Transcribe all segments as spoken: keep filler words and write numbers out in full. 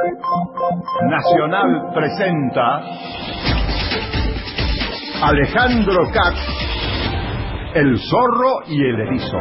Nacional presenta Alejandro Katz, El zorro y el erizo.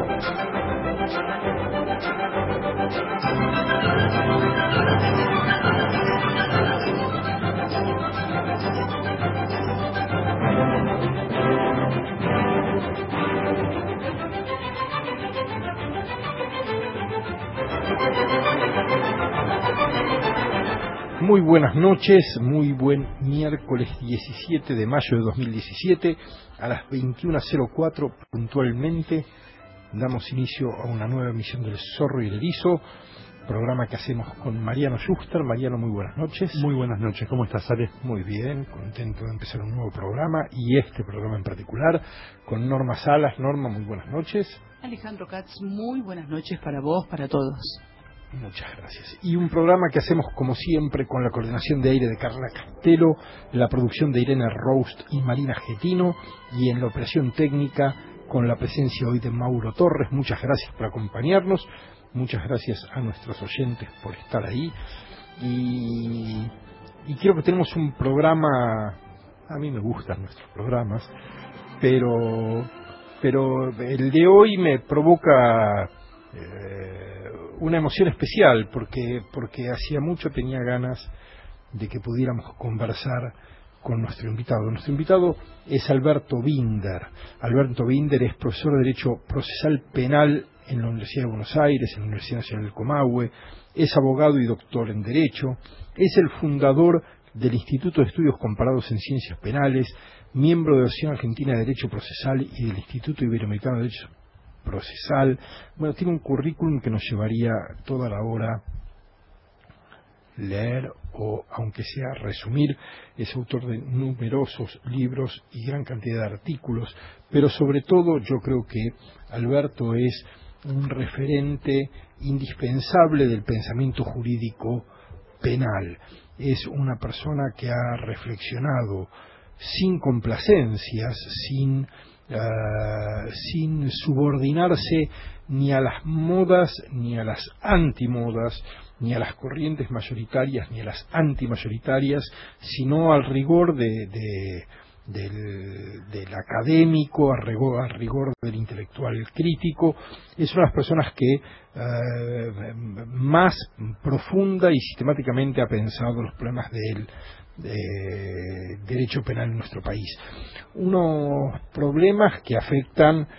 Muy buenas noches, muy buen miércoles diecisiete de mayo de dos mil diecisiete, a las veintiuna cero cuatro puntualmente damos inicio a una nueva emisión del Zorro y el Erizo, programa que hacemos con Mariano Schuster. Mariano, muy buenas noches. Muy buenas noches, ¿cómo estás, Ale? Muy bien, contento de empezar un nuevo programa, y este programa en particular, con Norma Salas. Norma, muy buenas noches. Alejandro Katz, muy buenas noches para vos, para todos. Muchas gracias. Y un programa que hacemos como siempre con la coordinación de aire de Carla Castelo, la producción de Irene Roust y Marina Getino, y en la operación técnica con la presencia hoy de Mauro Torres. Muchas gracias por acompañarnos, muchas gracias a nuestros oyentes por estar ahí, y, y creo que tenemos un programa. A mí me gustan nuestros programas, pero, pero el de hoy me provoca eh, una emoción especial, porque porque hacía mucho tenía ganas de que pudiéramos conversar con nuestro invitado. Nuestro invitado es Alberto Binder. Alberto Binder es profesor de Derecho Procesal Penal en la Universidad de Buenos Aires, en la Universidad Nacional del Comahue, es abogado y doctor en Derecho, es el fundador del Instituto de Estudios Comparados en Ciencias Penales, miembro de la Asociación Argentina de Derecho Procesal y del Instituto Iberoamericano de Derecho Procesal. Bueno, tiene un currículum que nos llevaría toda la hora leer, o aunque sea resumir. Es autor de numerosos libros y gran cantidad de artículos, pero sobre todo yo creo que Alberto es un referente indispensable del pensamiento jurídico penal. Es una persona que ha reflexionado sin complacencias, sin Uh, sin subordinarse ni a las modas, ni a las antimodas, ni a las corrientes mayoritarias, ni a las antimayoritarias, sino al rigor de, de, del, del académico, al rigor, al rigor del intelectual crítico. Es una de las personas que uh, más profunda y sistemáticamente ha pensado los problemas del de derecho penal en nuestro país. Unos problemas que afectan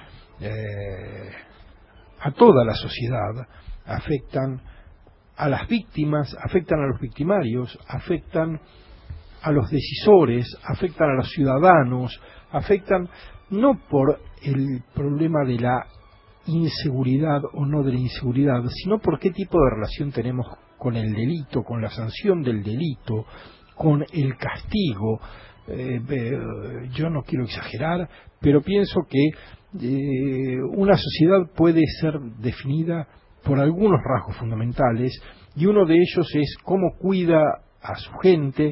eh, a toda la sociedad, afectan a las víctimas, afectan a los victimarios, afectan a los decisores, afectan a los ciudadanos, afectan no por el problema de la inseguridad o no de la inseguridad, sino por qué tipo de relación tenemos con el delito, con la sanción del delito, con el castigo. Eh, eh, yo no quiero exagerar, pero pienso que eh, una sociedad puede ser definida por algunos rasgos fundamentales, y uno de ellos es cómo cuida a su gente,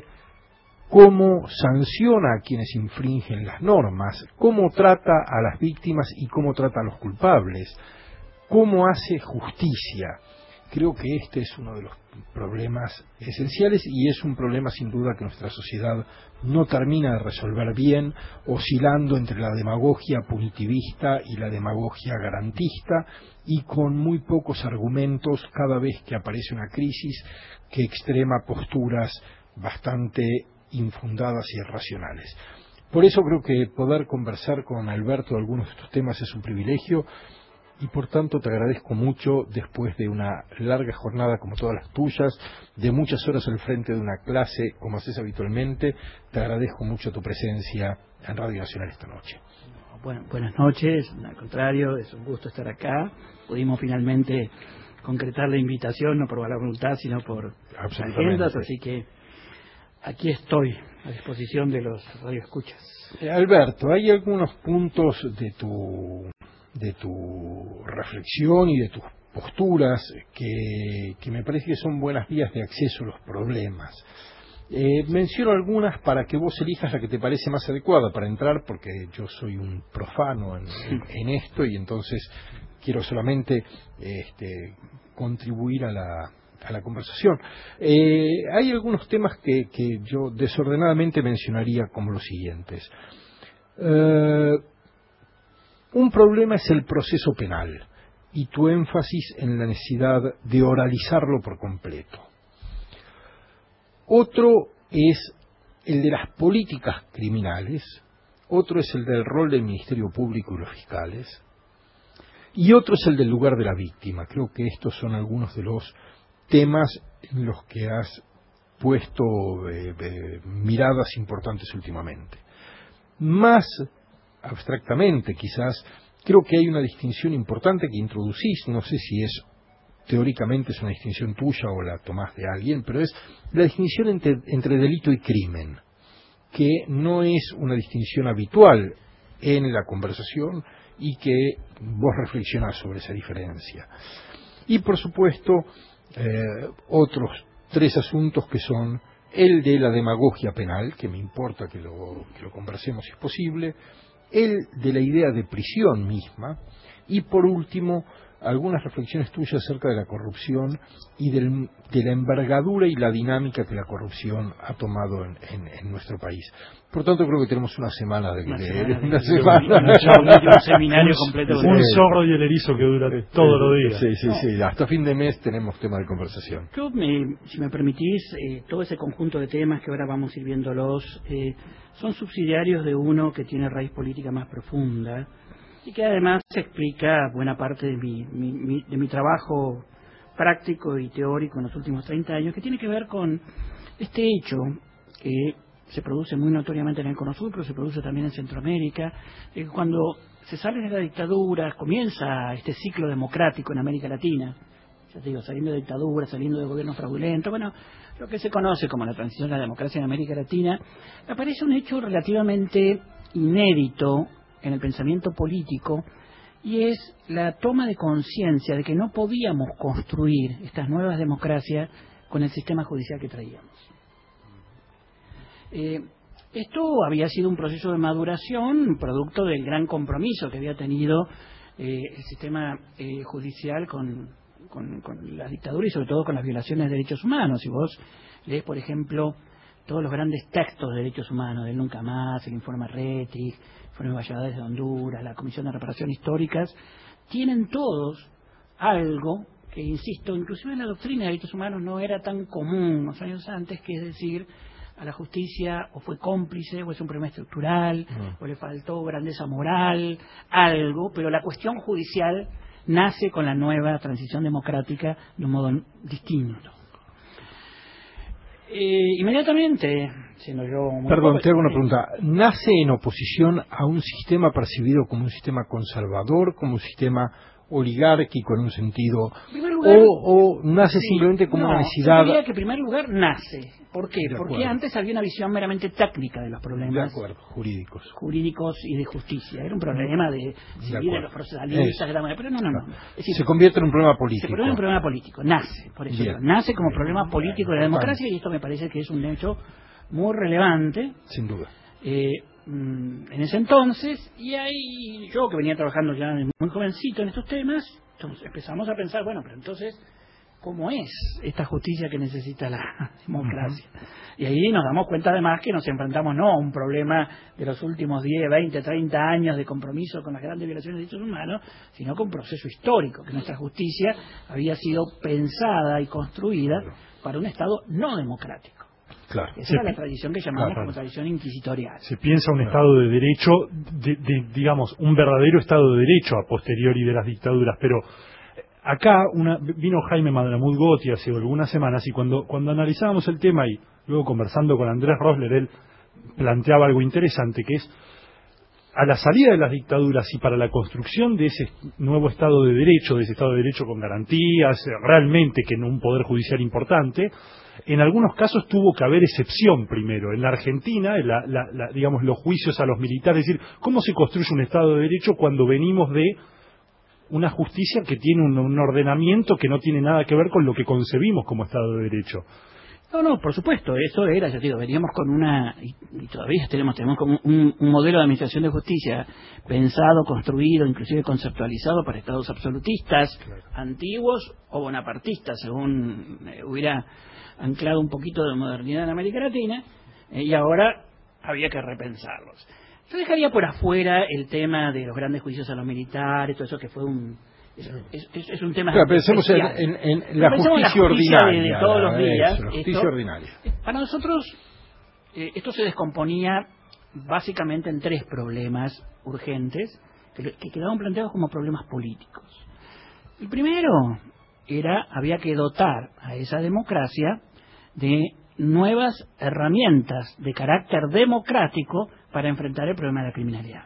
cómo sanciona a quienes infringen las normas, cómo trata a las víctimas y cómo trata a los culpables, cómo hace justicia. Creo que este es uno de los problemas esenciales, y es un problema sin duda que nuestra sociedad no termina de resolver bien, oscilando entre la demagogia punitivista y la demagogia garantista, y con muy pocos argumentos cada vez que aparece una crisis que extrema posturas bastante infundadas y irracionales. Por eso creo que poder conversar con Alberto de algunos de estos temas es un privilegio, y por tanto te agradezco mucho, después de una larga jornada como todas las tuyas, de muchas horas al frente de una clase como haces habitualmente. Te agradezco mucho tu presencia en Radio Nacional esta noche. Bueno, buenas noches, al contrario, es un gusto estar acá. Pudimos finalmente concretar la invitación, no por la voluntad, sino por agendas, así que aquí estoy a disposición de los radioescuchas. Eh, Alberto, hay algunos puntos de tu de tu reflexión y de tus posturas que, que me parece que son buenas vías de acceso a los problemas. Eh, menciono algunas para que vos elijas la que te parece más adecuada para entrar, porque yo soy un profano en, en, en esto, y entonces quiero solamente este, contribuir a la, a la conversación. Eh, hay algunos temas que, que yo desordenadamente mencionaría como los siguientes. Eh, un problema es el proceso penal y tu énfasis en la necesidad de oralizarlo por completo. Otro es el de las políticas criminales, otro es el del rol del Ministerio Público y los fiscales, y otro es el del lugar de la víctima. Creo que estos son algunos de los temas en los que has puesto eh, eh, miradas importantes últimamente. Más abstractamente, quizás, creo que hay una distinción importante que introducís, no sé si es teóricamente es una distinción tuya o la tomás de alguien, pero es la distinción entre, entre delito y crimen, que no es una distinción habitual en la conversación y que vos reflexionás sobre esa diferencia. Y por supuesto, eh, otros tres asuntos que son el de la demagogia penal, que me importa que lo, que lo conversemos si es posible, el de la idea de prisión misma, y por último, algunas reflexiones tuyas acerca de la corrupción y del, de la envergadura y la dinámica que la corrupción ha tomado en, en, en nuestro país. Por tanto, creo que tenemos una semana de una leer, semana, una de semana. Un, un seminario completo. Un zorro y el erizo que dura todos los días. Sí, sí, sí. Hasta fin de mes tenemos tema de conversación. Yo, me, si me permitís, eh, todo ese conjunto de temas que ahora vamos a ir viéndolos, eh, son subsidiarios de uno que tiene raíz política más profunda, y que además explica buena parte de mi, mi, mi, de mi trabajo práctico y teórico en los últimos treinta años, que tiene que ver con este hecho que se produce muy notoriamente en el Cono Sur, pero se produce también en Centroamérica, de que cuando se sale de la dictadura, comienza este ciclo democrático en América Latina, ya te digo, saliendo de dictadura, saliendo de gobiernos fraudulentos, bueno, lo que se conoce como la transición a la democracia en América Latina, aparece un hecho relativamente inédito en el pensamiento político, y es la toma de conciencia de que no podíamos construir estas nuevas democracias con el sistema judicial que traíamos. Eh, esto había sido un proceso de maduración, producto del gran compromiso que había tenido eh, el sistema eh, judicial con, con, con la dictadura y sobre todo con las violaciones de derechos humanos. Si vos lees, por ejemplo, todos los grandes textos de derechos humanos, del Nunca Más, el informe Rettig, el informe Valladares de Honduras, la Comisión de Reparación Históricas, tienen todos algo que, insisto, inclusive en la doctrina de derechos humanos no era tan común unos años antes, que es decir, a la justicia o fue cómplice, o es un problema estructural, mm. o le faltó grandeza moral, algo, pero la cuestión judicial nace con la nueva transición democrática de un modo distinto. Eh, inmediatamente, siendo yo muy Perdón, poco, te hago una eh, pregunta. ¿Nace en oposición a un sistema percibido como un sistema conservador, como un sistema oligárquico en un sentido, lugar, o, o nace sí, simplemente como no, una necesidad? Yo diría que en primer lugar nace. ¿Por qué? De Porque acuerdo. Antes había una visión meramente técnica de los problemas. De acuerdo, jurídicos. Jurídicos y de justicia. Era un problema de civil, de, de los procesalistas, de la manera, pero no, no, no. Es decir, se convierte en un problema político. Se convierte en un problema político. Nace, por eso. Bien. Nace como problema político de la democracia, y esto me parece que es un hecho muy relevante. Sin duda. Eh, en ese entonces, y ahí yo que venía trabajando ya muy jovencito en estos temas, entonces empezamos a pensar, bueno, pero entonces, ¿cómo es esta justicia que necesita la democracia? Uh-huh. Y ahí nos damos cuenta además que nos enfrentamos no a un problema de los últimos diez, veinte, treinta años de compromiso con las grandes violaciones de derechos humanos, sino con un proceso histórico, que nuestra justicia había sido pensada y construida para un Estado no democrático. Claro. Esa Se era la pi- tradición que llamamos claro. como tradición inquisitorial. Se piensa un Estado de Derecho, de, de, digamos, un verdadero Estado de Derecho a posteriori de las dictaduras, pero acá una, vino Jaime Madramut Gotti hace algunas semanas, y cuando, cuando analizábamos el tema y luego conversando con Andrés Rosler, él planteaba algo interesante, que es, a la salida de las dictaduras y para la construcción de ese nuevo Estado de Derecho, de ese Estado de Derecho con garantías, realmente que en un poder judicial importante, en algunos casos tuvo que haber excepción primero. En la Argentina, la, la, la, digamos, los juicios a los militares, es decir, ¿cómo se construye un Estado de Derecho cuando venimos de una justicia que tiene un, un ordenamiento que no tiene nada que ver con lo que concebimos como Estado de Derecho? No, no, por supuesto, eso era, ya te digo, veníamos con una, y, y todavía tenemos, tenemos como un, un modelo de administración de justicia pensado, construido, inclusive conceptualizado para estados absolutistas, claro, antiguos o bonapartistas, según eh, hubiera anclado un poquito de modernidad en América Latina, eh, y ahora había que repensarlos. Yo dejaría por afuera el tema de los grandes juicios a los militares, todo eso que fue un... Es, es, es un tema claro, pensemos en, en, en la justicia, la justicia ordinaria de, de todos los días. Eso, la justicia esto, ordinaria. Para nosotros eh, esto se descomponía básicamente en tres problemas urgentes que, que quedaban planteados como problemas políticos. El primero era, había que dotar a esa democracia de nuevas herramientas de carácter democrático para enfrentar el problema de la criminalidad.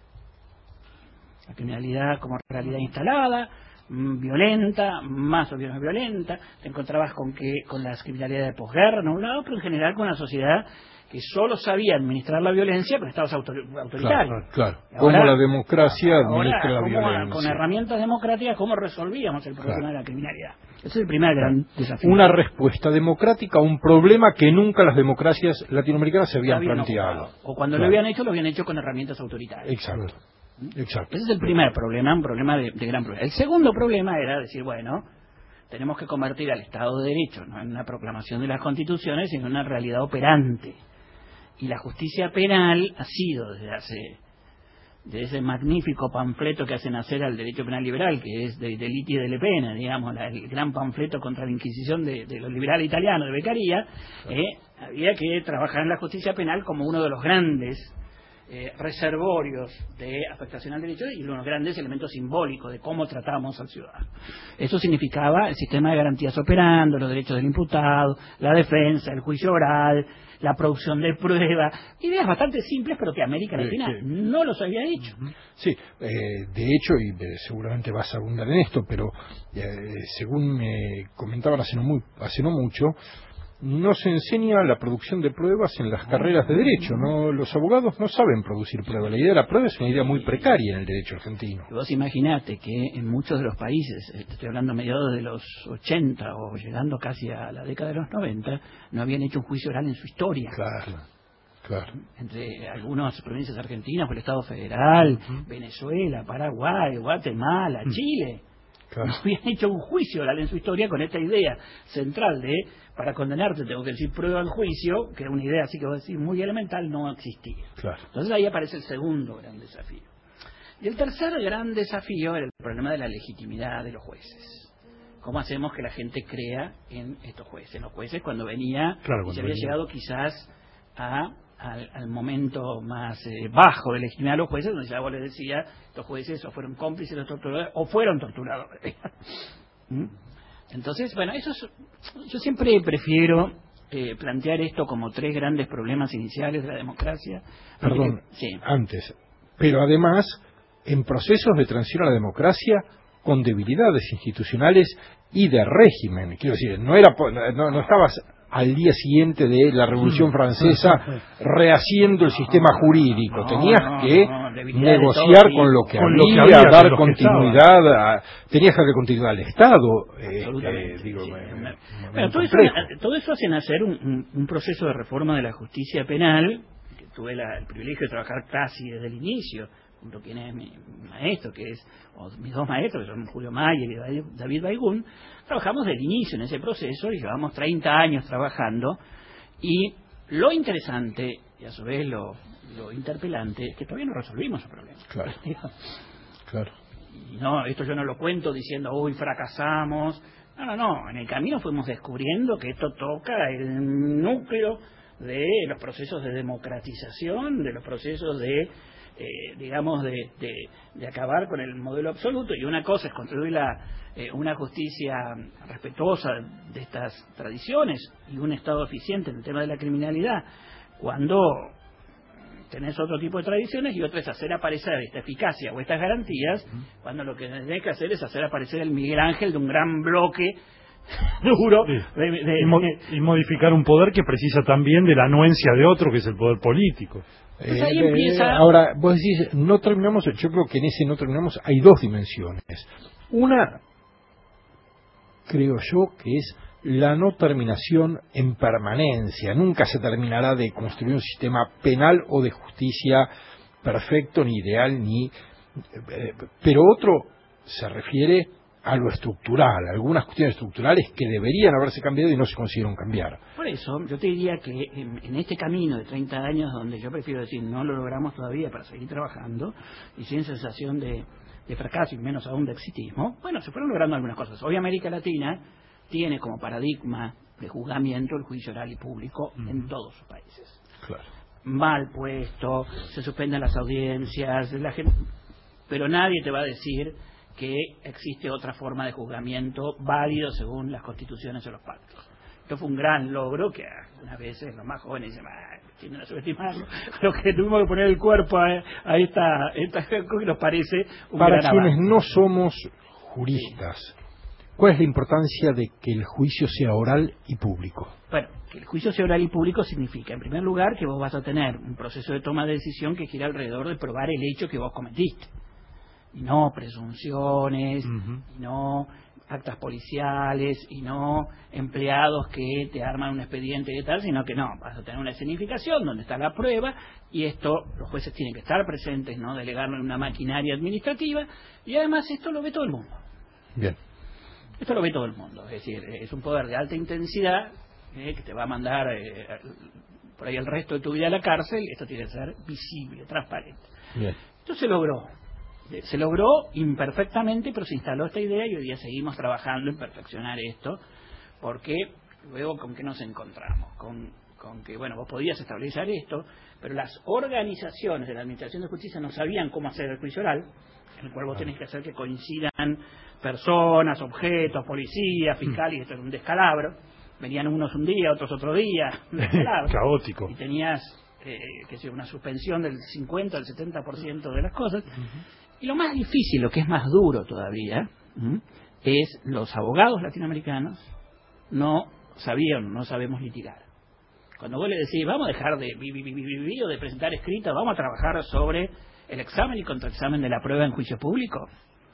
La criminalidad como realidad instalada, violenta, más o menos violenta, te encontrabas con que con las criminalidades de posguerra, no un lado, pero en general con una sociedad que solo sabía administrar la violencia con estados autor autoritarios. Claro, claro. Ahora, cómo la democracia administra la violencia. Con herramientas democráticas, cómo resolvíamos el problema claro. de la criminalidad. Ese es el primer gran desafío. Una respuesta democrática a un problema que nunca las democracias latinoamericanas se habían, habían planteado. Ocupado. O cuando claro. lo habían hecho, lo habían hecho con herramientas autoritarias. Exacto. Exacto. Ese es el primer problema, un problema de, de gran problema. El segundo problema era decir, bueno, tenemos que convertir al Estado de Derecho no en una proclamación de las constituciones, sino en una realidad operante. Y la justicia penal ha sido desde hace, de ese magnífico panfleto que hace nacer al derecho penal liberal, que es de Deliti e delle Pene, digamos, la, el gran panfleto contra la Inquisición de, de los liberales italianos, de Beccaria, eh, había que trabajar en la justicia penal como uno de los grandes Eh, reservorios de afectación al derecho y unos grandes elementos simbólicos de cómo tratamos al ciudadano. Eso significaba el sistema de garantías operando, los derechos del imputado, la defensa, el juicio oral, la producción de pruebas, ideas bastante simples pero que América Latina eh, eh, no los había hecho. Sí, eh, de hecho, y eh, seguramente vas a abundar en esto, pero eh, según me comentaban hace no, muy, hace no mucho, no se enseña la producción de pruebas en las carreras de derecho, no, los abogados no saben producir pruebas. La idea de la prueba es una idea muy precaria en el derecho argentino. Vos imaginate que en muchos de los países, estoy hablando a mediados de los ochenta o llegando casi a la década de los noventa, no habían hecho un juicio oral en su historia. Claro, claro. Entre algunas provincias argentinas, por el Estado Federal, uh-huh. Venezuela, Paraguay, Guatemala, uh-huh. Chile. Claro. No habían hecho un juicio oral en su historia con esta idea central de, para condenarte tengo que decir prueba en juicio, que era una idea así que voy a decir muy elemental, no existía. Claro. Entonces ahí aparece el segundo gran desafío. Y el tercer gran desafío era el problema de la legitimidad de los jueces. ¿Cómo hacemos que la gente crea en estos jueces? Los jueces cuando venía, claro, y se había venía. llegado quizás a Al, al momento más eh, bajo de legitimidad de los jueces, donde ya vos les decía, estos jueces o fueron cómplices de los torturadores o fueron torturadores. ¿Mm? Entonces, bueno, eso es, yo siempre prefiero eh, plantear esto como tres grandes problemas iniciales de la democracia. Perdón, que, sí. antes, pero además, en procesos de transición a la democracia, con debilidades institucionales y de régimen, quiero decir, no era no, no estabas al día siguiente de la Revolución Francesa rehaciendo el sistema jurídico, no, tenías no, que no, negociar con lo que, con había, lo que había, dar continuidad, a, tenías que darle continuidad al Estado. Absolutamente. Eh, digo, sí. me, me, bueno, todo, eso, todo eso hace nacer un, un, un proceso de reforma de la justicia penal, que tuve la, el privilegio de trabajar casi desde el inicio, junto a quien es mi maestro, que es, o mis dos maestros, que son Julio Mayer y David Baigún. Trabajamos del inicio en ese proceso y llevamos treinta años trabajando, y lo interesante y a su vez lo, lo interpelante es que todavía no resolvimos el problema. Claro. Claro. Y no, esto yo no lo cuento diciendo, uy, fracasamos. No, no, no. En el camino fuimos descubriendo que esto toca el núcleo de los procesos de democratización, de los procesos de Eh, digamos, de, de, de acabar con el modelo absoluto, y una cosa es construir la, eh, una justicia respetuosa de estas tradiciones y un Estado eficiente en el tema de la criminalidad, cuando tenés otro tipo de tradiciones, y otra es hacer aparecer esta eficacia o estas garantías, cuando lo que tenés que hacer es hacer aparecer el Miguel Ángel de un gran bloque duro sí. de, de, y, mo y modificar un poder que precisa también de la anuencia de otro, que es el poder político. Pues ahí eh, empieza... Ahora, vos decís, no terminamos, yo creo que en ese no terminamos, hay dos dimensiones. Una, creo yo, que es la no terminación en permanencia. Nunca se terminará de construir un sistema penal o de justicia perfecto, ni ideal, ni... Eh, pero otro se refiere a lo estructural, algunas cuestiones estructurales que deberían haberse cambiado y no se consiguieron cambiar. Por eso, yo te diría que en, en este camino de treinta años, donde yo prefiero decir no lo logramos todavía para seguir trabajando, y sin sensación de, de fracaso y menos aún de exitismo, bueno, se fueron logrando algunas cosas. Hoy América Latina tiene como paradigma de juzgamiento el juicio oral y público uh-huh. en todos sus países. Claro. Mal puesto, se suspenden las audiencias, la gente, pero nadie te va a decir que existe otra forma de juzgamiento válido según las constituciones o los pactos. Esto fue un gran logro que algunas veces los más jóvenes dicen, tienden a subestimarlo, lo que tuvimos que poner el cuerpo a, a esta, esta que nos parece un Para gran quienes avance. No somos juristas, ¿cuál es la importancia de que el juicio sea oral y público? Bueno, que el juicio sea oral y público significa, en primer lugar, que vos vas a tener un proceso de toma de decisión que gira alrededor de probar el hecho que vos cometiste. Y no presunciones, uh-huh. y no actas policiales, y no empleados que te arman un expediente y tal, sino que no, vas a tener una escenificación donde está la prueba, y esto los jueces tienen que estar presentes, no delegarlo en una maquinaria administrativa, y además esto lo ve todo el mundo. Bien. Esto lo ve todo el mundo, es decir, es un poder de alta intensidad eh, que te va a mandar eh, por ahí el resto de tu vida a la cárcel, y esto tiene que ser visible, transparente. Bien. Esto se logró. Se logró imperfectamente, pero se instaló esta idea y hoy día seguimos trabajando en perfeccionar esto, porque luego con qué nos encontramos, con, con que, bueno, vos podías establecer esto, pero las organizaciones de la Administración de Justicia no sabían cómo hacer el juicio oral, en el cual vos tenés que hacer que coincidan personas, objetos, policías, fiscales, y esto era un descalabro, venían unos un día, otros otro día, un descalabro. Caótico. Y tenías, eh, que sé, una suspensión del cincuenta al setenta por ciento de las cosas. Uh-huh. Y lo más difícil, lo que es más duro todavía, ¿m? es los abogados latinoamericanos no sabían, no sabemos litigar. Cuando vos le decís, vamos a dejar de vivir o de presentar escritos, vamos a trabajar sobre el examen y contraexamen de la prueba en juicio público.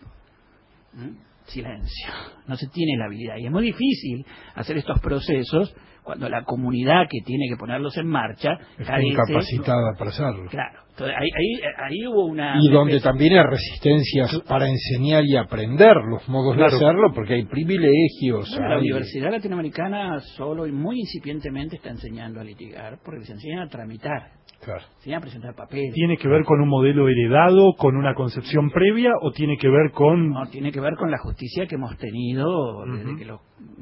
¿M? Silencio. No se tiene la habilidad. Y es muy difícil hacer estos procesos cuando la comunidad que tiene que ponerlos en marcha está incapacitada para hacerlo. Claro. Entonces, ahí, ahí, ahí hubo una... Y una donde especie... también hay resistencias para enseñar y aprender los modos claro. de hacerlo, porque hay privilegios. Bueno, hay... La Universidad Latinoamericana solo y muy incipientemente está enseñando a litigar, porque se enseñan a tramitar. Claro. Se enseñan a presentar papeles. ¿Tiene que ver con un modelo heredado, con una concepción previa, o tiene que ver con...? No, tiene que ver con la justicia que hemos tenido uh-huh. desde que los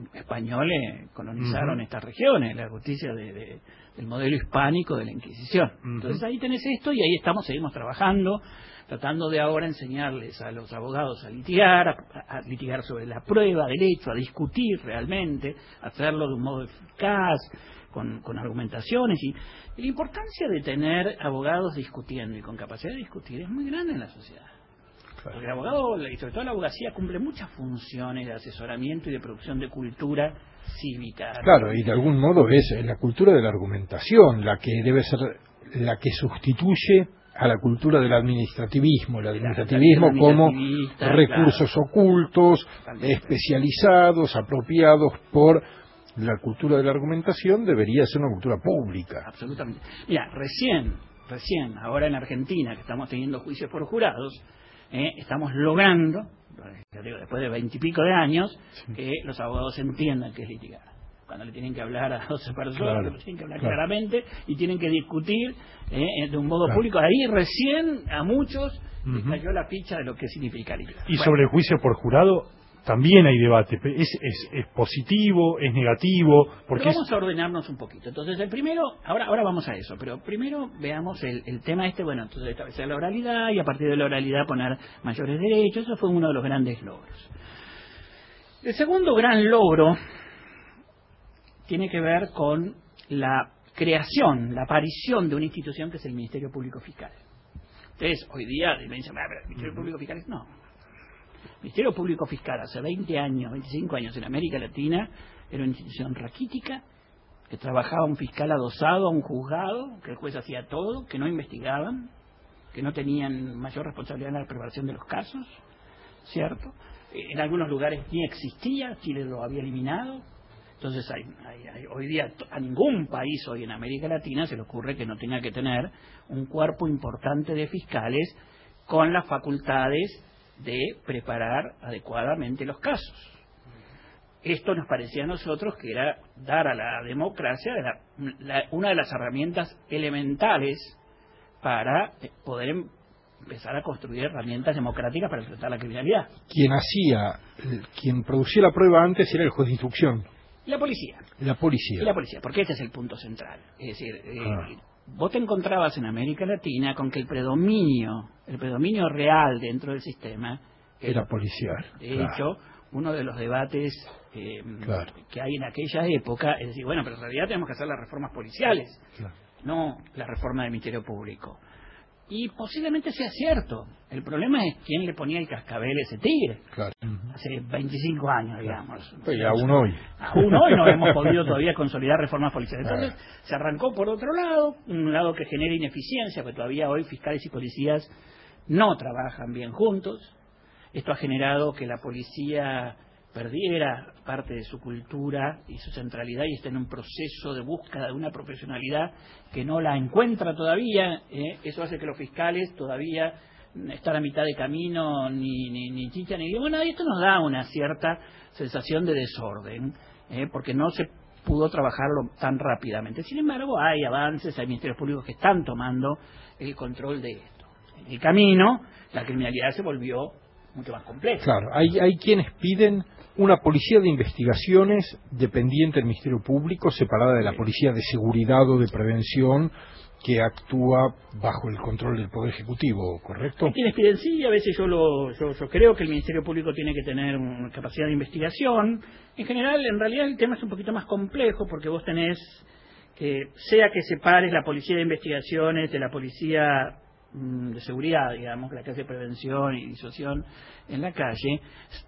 españoles colonizaron uh-huh. estas regiones, la justicia de, de, del modelo hispánico de la Inquisición. Uh-huh. Entonces ahí tenés esto y ahí estamos, seguimos trabajando, tratando de ahora enseñarles a los abogados a litigar, a, a litigar sobre la prueba del hecho, a discutir realmente, a hacerlo de un modo eficaz, con, con argumentaciones. Y, y la importancia de tener abogados discutiendo y con capacidad de discutir es muy grande en la sociedad. Claro. Porque el abogado, y sobre todo la abogacía, cumple muchas funciones de asesoramiento y de producción de cultura cívica. Claro, y de algún modo es la cultura de la argumentación la que debe ser la que sustituye a la cultura del administrativismo, el administrativismo como recursos claro. ocultos, También. especializados, apropiados por la cultura de la argumentación, debería ser una cultura pública. Absolutamente. Mira, recién, recién, ahora en Argentina, que estamos teniendo juicios por jurados, eh, estamos logrando, ya digo, después de veintipico de años, sí. que los abogados entiendan qué es litigar. Cuando le tienen que hablar a doce personas, claro, le tienen que hablar claro. claramente y tienen que discutir eh, de un modo claro. público. Ahí recién a muchos uh-huh. les cayó la ficha de lo que significa litigar. Y bueno. sobre el juicio por jurado también hay debate. ¿Es, es, es positivo? ¿Es negativo? Porque pero vamos es... a ordenarnos un poquito. Entonces, el primero, ahora ahora vamos a eso, pero primero veamos el, el tema este, bueno, entonces establecer la oralidad y a partir de la oralidad poner mayores derechos. Eso fue uno de los grandes logros. El segundo gran logro tiene que ver con la creación, la aparición de una institución que es el Ministerio Público Fiscal. Entonces, hoy día me dicen, ah, pero el Ministerio Público Fiscal es... No. El Ministerio Público Fiscal hace veinte años, veinticinco años en América Latina era una institución raquítica, que trabajaba un fiscal adosado a un juzgado, que el juez hacía todo, que no investigaban, que no tenían mayor responsabilidad en la preparación de los casos, ¿cierto? En algunos lugares ni existía, Chile lo había eliminado. Entonces hay, hay, hay, hoy día a ningún país hoy en América Latina se le ocurre que no tenga que tener un cuerpo importante de fiscales con las facultades de preparar adecuadamente los casos. Esto nos parecía a nosotros que era dar a la democracia la, la, una de las herramientas elementales para poder empezar a construir herramientas democráticas para enfrentar la criminalidad. Quien hacía, quien producía la prueba antes era el juez de instrucción. La policía. La policía. Y la policía, porque este es el punto central. Es decir, ah. eh, vos te encontrabas en América Latina con que el predominio, el predominio real dentro del sistema era policial. De claro. hecho, uno de los debates eh, claro. que hay en aquella época es decir, bueno, pero en realidad tenemos que hacer las reformas policiales, claro. no la reforma del Ministerio Público. Y posiblemente sea cierto. El problema es quién le ponía el cascabel a ese tigre. Claro. Hace veinticinco años, digamos. Pues y aún hoy. Aún hoy no hemos podido todavía consolidar reformas policiales. Entonces ah. se arrancó por otro lado, un lado que genera ineficiencia, porque todavía hoy fiscales y policías no trabajan bien juntos. Esto ha generado que la policía perdiera parte de su cultura y su centralidad y está en un proceso de búsqueda de una profesionalidad que no la encuentra todavía. ¿eh? Eso hace que los fiscales todavía están a mitad de camino, ni, ni, ni chicha ni... Bueno, esto nos da una cierta sensación de desorden, ¿eh? porque no se pudo trabajarlo tan rápidamente. Sin embargo, hay avances, hay ministerios públicos que están tomando el control de esto. En el camino, la criminalidad se volvió mucho más compleja. Claro, hay, hay quienes piden una policía de investigaciones dependiente del Ministerio Público, separada de la policía de seguridad o de prevención que actúa bajo el control del Poder Ejecutivo, ¿correcto? Hay quienes piden sí, a veces yo, lo, yo, yo creo que el Ministerio Público tiene que tener una capacidad de investigación. En general, en realidad el tema es un poquito más complejo porque vos tenés que, sea que separes la policía de investigaciones de la policía de seguridad, digamos, la que hace prevención y disuasión en la calle,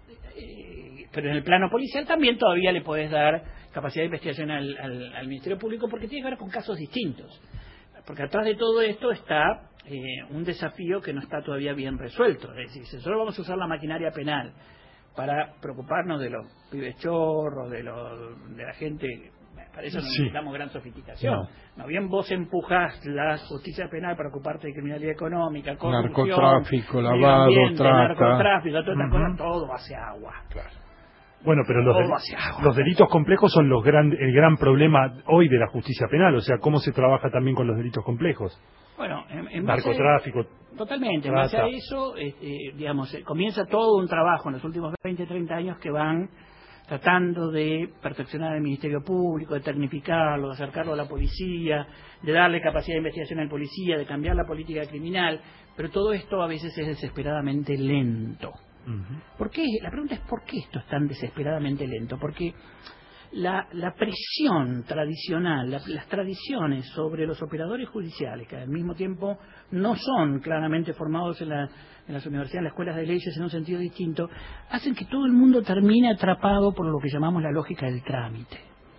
eh, pero en el plano policial también todavía le podés dar capacidad de investigación al, al, al Ministerio Público porque tiene que ver con casos distintos, porque atrás de todo esto está eh, un desafío que no está todavía bien resuelto. Es decir, si solo vamos a usar la maquinaria penal para preocuparnos de los pibes chorros, de, los, de la gente... Para eso no sí. necesitamos gran sofisticación. No. no bien vos empujás la justicia penal para ocuparte de criminalidad económica, corrupción, narcotráfico, lavado, ambiente, trata, narcotráfico, todas estas uh-huh. cosas, todo hace agua. Claro. Bueno, pero los, del, los delitos complejos son los gran, el gran problema hoy de la justicia penal. O sea, ¿cómo se trabaja también con los delitos complejos? Bueno, en, en narcotráfico. A, totalmente. En base a eso, eh, eh, digamos, eh, comienza todo un trabajo en los últimos veinte, treinta años que van tratando de perfeccionar el Ministerio Público, de tecnificarlo, de acercarlo a la policía, de darle capacidad de investigación al policía, de cambiar la política criminal, pero todo esto a veces es desesperadamente lento. Uh-huh. ¿Por qué? La pregunta es ¿por qué esto es tan desesperadamente lento? Porque la, la presión tradicional, la, las tradiciones sobre los operadores judiciales, que al mismo tiempo no son claramente formados en, la, en las universidades, en las escuelas de leyes en un sentido distinto, hacen que todo el mundo termine atrapado por lo que llamamos la lógica del trámite.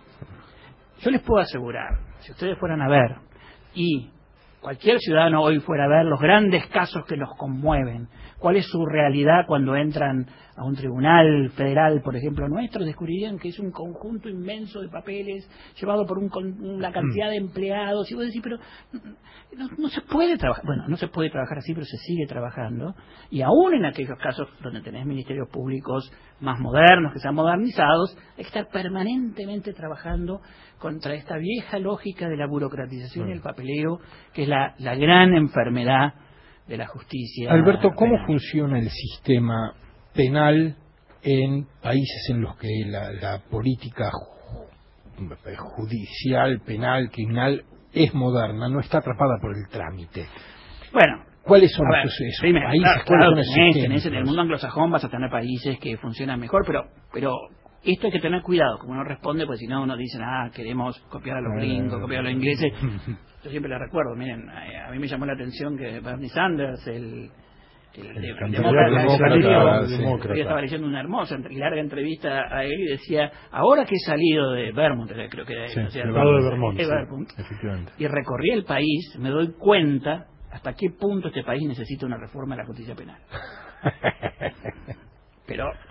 Yo les puedo asegurar, si ustedes fueran a ver, y cualquier ciudadano hoy fuera a ver los grandes casos que los conmueven, cuál es su realidad cuando entran a un tribunal federal, por ejemplo, nuestro, descubrirían que es un conjunto inmenso de papeles llevado por un, una cantidad de empleados, y vos decís, pero no, no se puede trabajar, bueno, no se puede trabajar así, pero se sigue trabajando, y aún en aquellos casos donde tenés ministerios públicos más modernos, que sean modernizados, hay que estar permanentemente trabajando contra esta vieja lógica de la burocratización y el papeleo, que es la, la gran enfermedad de la justicia. Alberto, ¿cómo penal. funciona el sistema penal en países en los que la, la política judicial, penal, criminal es moderna, no está atrapada por el trámite? Bueno, ¿cuáles son ver, esos, esos primero, países? Claro, ¿Cuáles claro, son tenés, esos tenés, en el mundo anglosajón vas a tener países que funcionan mejor, pero pero esto hay que tener cuidado, como no responde, pues si no uno dicen, ah, queremos copiar a los gringos, copiar a los ingleses. Yo siempre les recuerdo, miren, a, a mí me llamó la atención que Bernie Sanders, el, el, el, el demócrata, yo estaba leyendo una hermosa y larga entrevista a él y decía, ahora que he salido de Vermont, creo que era sí, o sea, el lado de Vermont, de sí, Vermont efectivamente. y recorrí el país, me doy cuenta hasta qué punto este país necesita una reforma de la justicia penal. Pero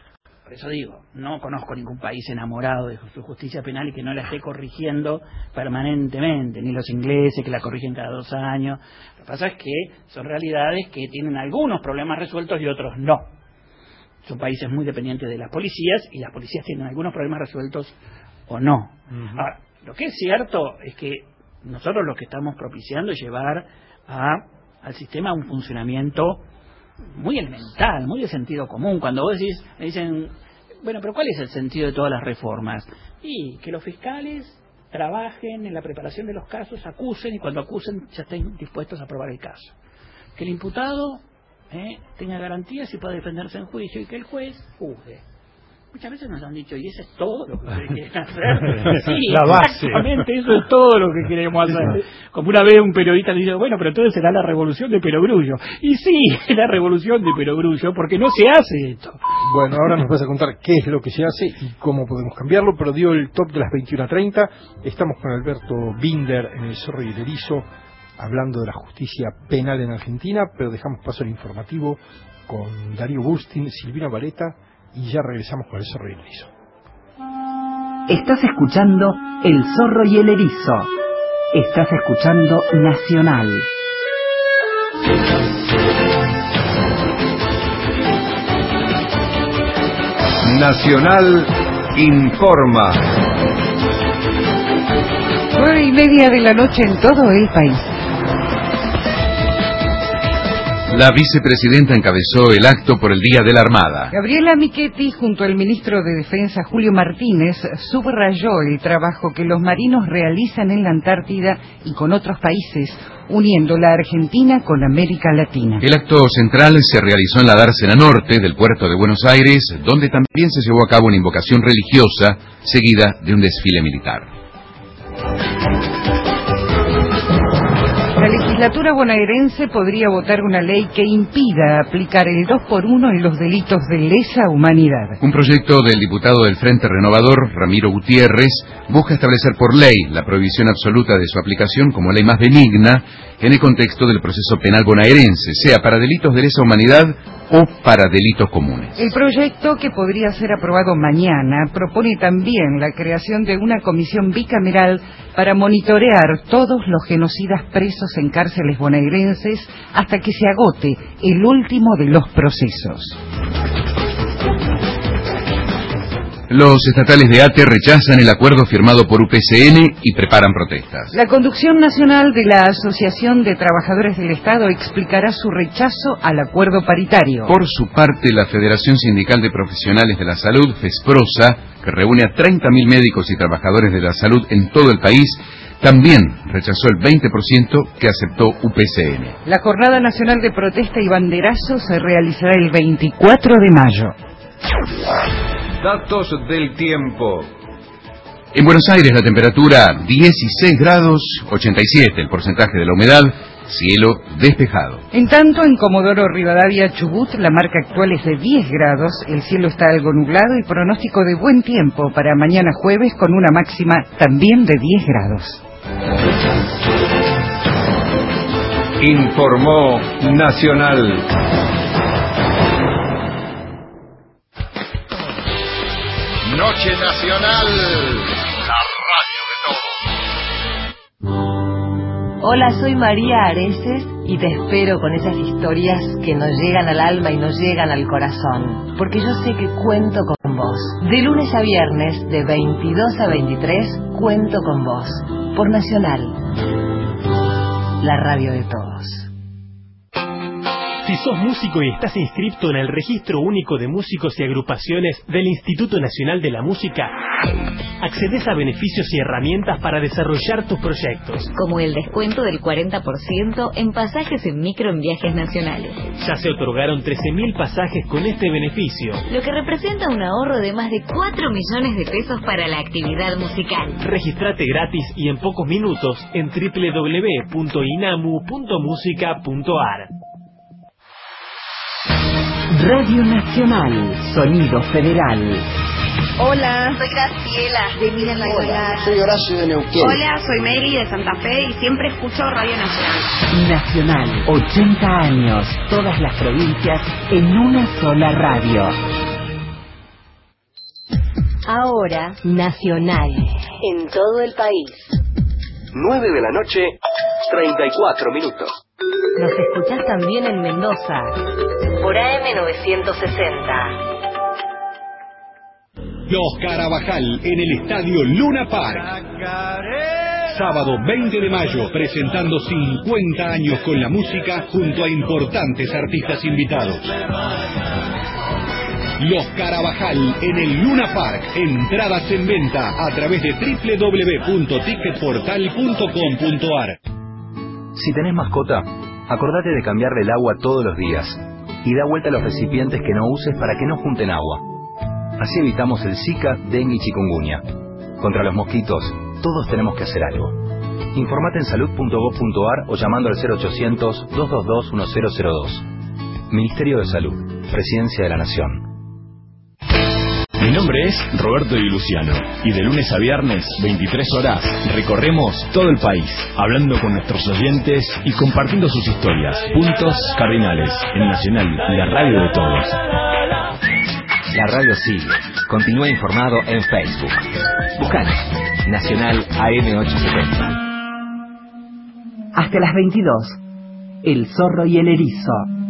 Por eso digo, no conozco ningún país enamorado de su justicia penal y que no la esté corrigiendo permanentemente, ni los ingleses que la corrigen cada dos años. Lo que pasa es que son realidades que tienen algunos problemas resueltos y otros no. Son países muy dependientes de las policías y las policías tienen algunos problemas resueltos o no. Uh-huh. Ahora, lo que es cierto es que nosotros lo que estamos propiciando es llevar a, al sistema un funcionamiento muy elemental, muy de sentido común. Cuando vos decís, me dicen, bueno, pero ¿cuál es el sentido de todas las reformas? Y que los fiscales trabajen en la preparación de los casos, acusen y cuando acusen ya estén dispuestos a probar el caso. Que el imputado eh, tenga garantías y pueda defenderse en juicio y que el juez juzgue. Muchas veces nos han dicho, ¿y eso es todo lo que ustedes quieren hacer? Sí, la base. Exactamente, eso es todo lo que queremos hacer. Como una vez un periodista dice, bueno, pero entonces será la revolución de Perogrullo. Y sí, es la revolución de Perogrullo, porque no se hace esto. Bueno, ahora nos vas a contar qué es lo que se hace y cómo podemos cambiarlo, pero dio el top de las veintiuna treinta. Estamos con Alberto Binder en El Zorro y el Erizo, hablando de la justicia penal en Argentina, pero dejamos paso al informativo con Darío Bustin, Silvina Vareta, y ya regresamos con El Zorro y el Erizo. Estás escuchando El Zorro y el Erizo. Estás escuchando Nacional. Nacional informa. Nueve y media de la noche en todo el país. La vicepresidenta encabezó el acto por el Día de la Armada. Gabriela Michetti, junto al ministro de Defensa Julio Martínez, subrayó el trabajo que los marinos realizan en la Antártida y con otros países, uniendo la Argentina con América Latina. El acto central se realizó en la dársena norte del puerto de Buenos Aires, donde también se llevó a cabo una invocación religiosa, seguida de un desfile militar. La legislatura bonaerense podría votar una ley que impida aplicar el dos por uno en los delitos de lesa humanidad. Un proyecto del diputado del Frente Renovador, Ramiro Gutiérrez, busca establecer por ley la prohibición absoluta de su aplicación como ley más benigna en el contexto del proceso penal bonaerense, sea para delitos de lesa humanidad o para delitos comunes. El proyecto, que podría ser aprobado mañana, propone también la creación de una comisión bicameral para monitorear todos los genocidas presos en cárceles bonaerenses hasta que se agote el último de los procesos. Los estatales de ATE rechazan el acuerdo firmado por U P C N y preparan protestas. La conducción nacional de la Asociación de Trabajadores del Estado explicará su rechazo al acuerdo paritario. Por su parte, la Federación Sindical de Profesionales de la Salud, FESPROSA, que reúne a treinta mil médicos y trabajadores de la salud en todo el país, también rechazó el veinte por ciento que aceptó U P C N. La Jornada Nacional de Protesta y Banderazo se realizará el veinticuatro de mayo. Datos del tiempo. En Buenos Aires la temperatura dieciséis grados, ochenta y siete el porcentaje de la humedad, cielo despejado. En tanto, en Comodoro Rivadavia, Chubut, la marca actual es de diez grados, el cielo está algo nublado y pronóstico de buen tiempo para mañana jueves con una máxima también de diez grados. Informó Nacional. Noche Nacional, la radio de todos. Hola, soy María Areces y te espero con esas historias que nos llegan al alma y nos llegan al corazón, porque yo sé que cuento con vos. De lunes a viernes, de veintidós a veintitrés, cuento con vos, por Nacional, la radio de todos. Si sos músico y estás inscrito en el Registro Único de Músicos y Agrupaciones del Instituto Nacional de la Música, accedes a beneficios y herramientas para desarrollar tus proyectos. Como el descuento del cuarenta por ciento en pasajes en micro en viajes nacionales. Ya se otorgaron trece mil pasajes con este beneficio, lo que representa un ahorro de más de cuatro millones de pesos para la actividad musical. Regístrate gratis y en pocos minutos en doble u doble u doble u punto inamu punto musica punto ar. Radio Nacional, Sonido Federal. Hola, soy Graciela de Minas Hola, soy Horacio de Neuquén. Hola, soy Mary de Santa Fe y siempre escucho Radio Nacional. Nacional, ochenta años, todas las provincias en una sola radio. Ahora, Nacional. En todo el país. nueve de la noche, treinta y cuatro minutos. Nos escuchás también en Mendoza. Por A M novecientos sesenta. Los Carabajal en el estadio Luna Park. Sábado veinte de mayo, presentando cincuenta años con la música junto a importantes artistas invitados. Los Carabajal en el Luna Park. Entradas en venta a través de doble u doble u doble u punto ticket portal punto com punto a r. Si tenés mascota, acordate de cambiarle el agua todos los días y da vuelta a los recipientes que no uses para que no junten agua. Así evitamos el Zika, dengue y chikungunya. Contra los mosquitos, todos tenemos que hacer algo. Informate en salud punto gob punto a r o llamando al cero ochocientos, dos dos dos, uno cero cero dos. Ministerio de Salud, Presidencia de la Nación. Mi nombre es Roberto Di Luciano y de lunes a viernes, veintitrés horas, recorremos todo el país, hablando con nuestros oyentes y compartiendo sus historias. Puntos cardinales en Nacional, la radio de todos. La radio sigue. Continúa informado en Facebook. Buscanos. Nacional A M ochocientos setenta. Hasta las veintidós. El zorro y el erizo.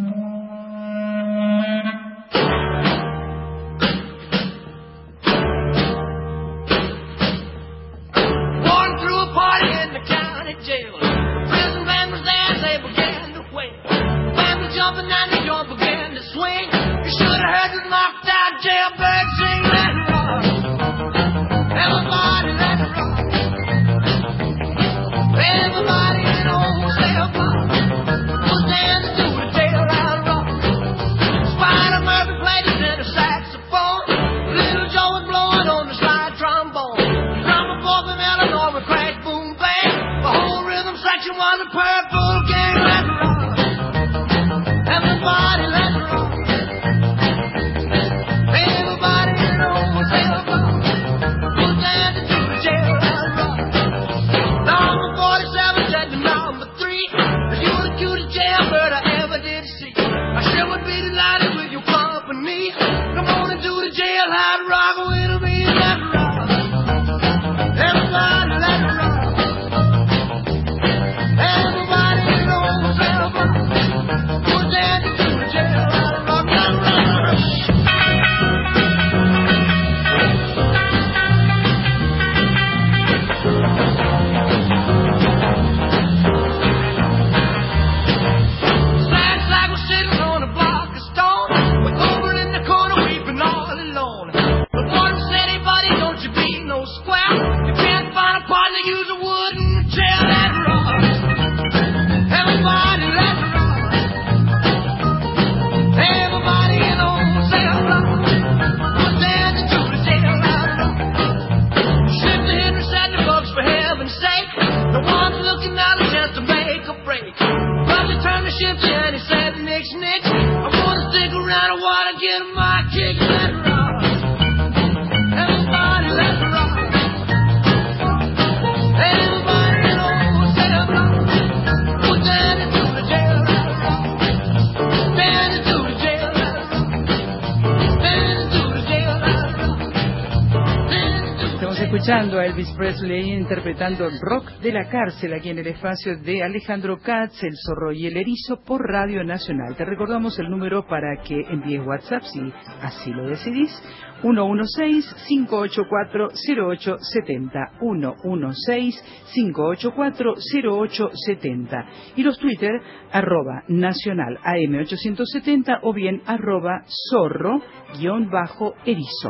Escuchando a Elvis Presley interpretando Rock de la Cárcel aquí en el espacio de Alejandro Katz, El Zorro y el Erizo por Radio Nacional. Te recordamos el número para que envíes WhatsApp si así lo decidís. uno uno seis, cinco ocho cuatro, cero ocho siete cero. uno uno seis, cinco ocho cuatro, cero ocho siete cero. Y los Twitter, arroba Nacional A M ochocientos setenta o bien arroba zorro guión bajo erizo.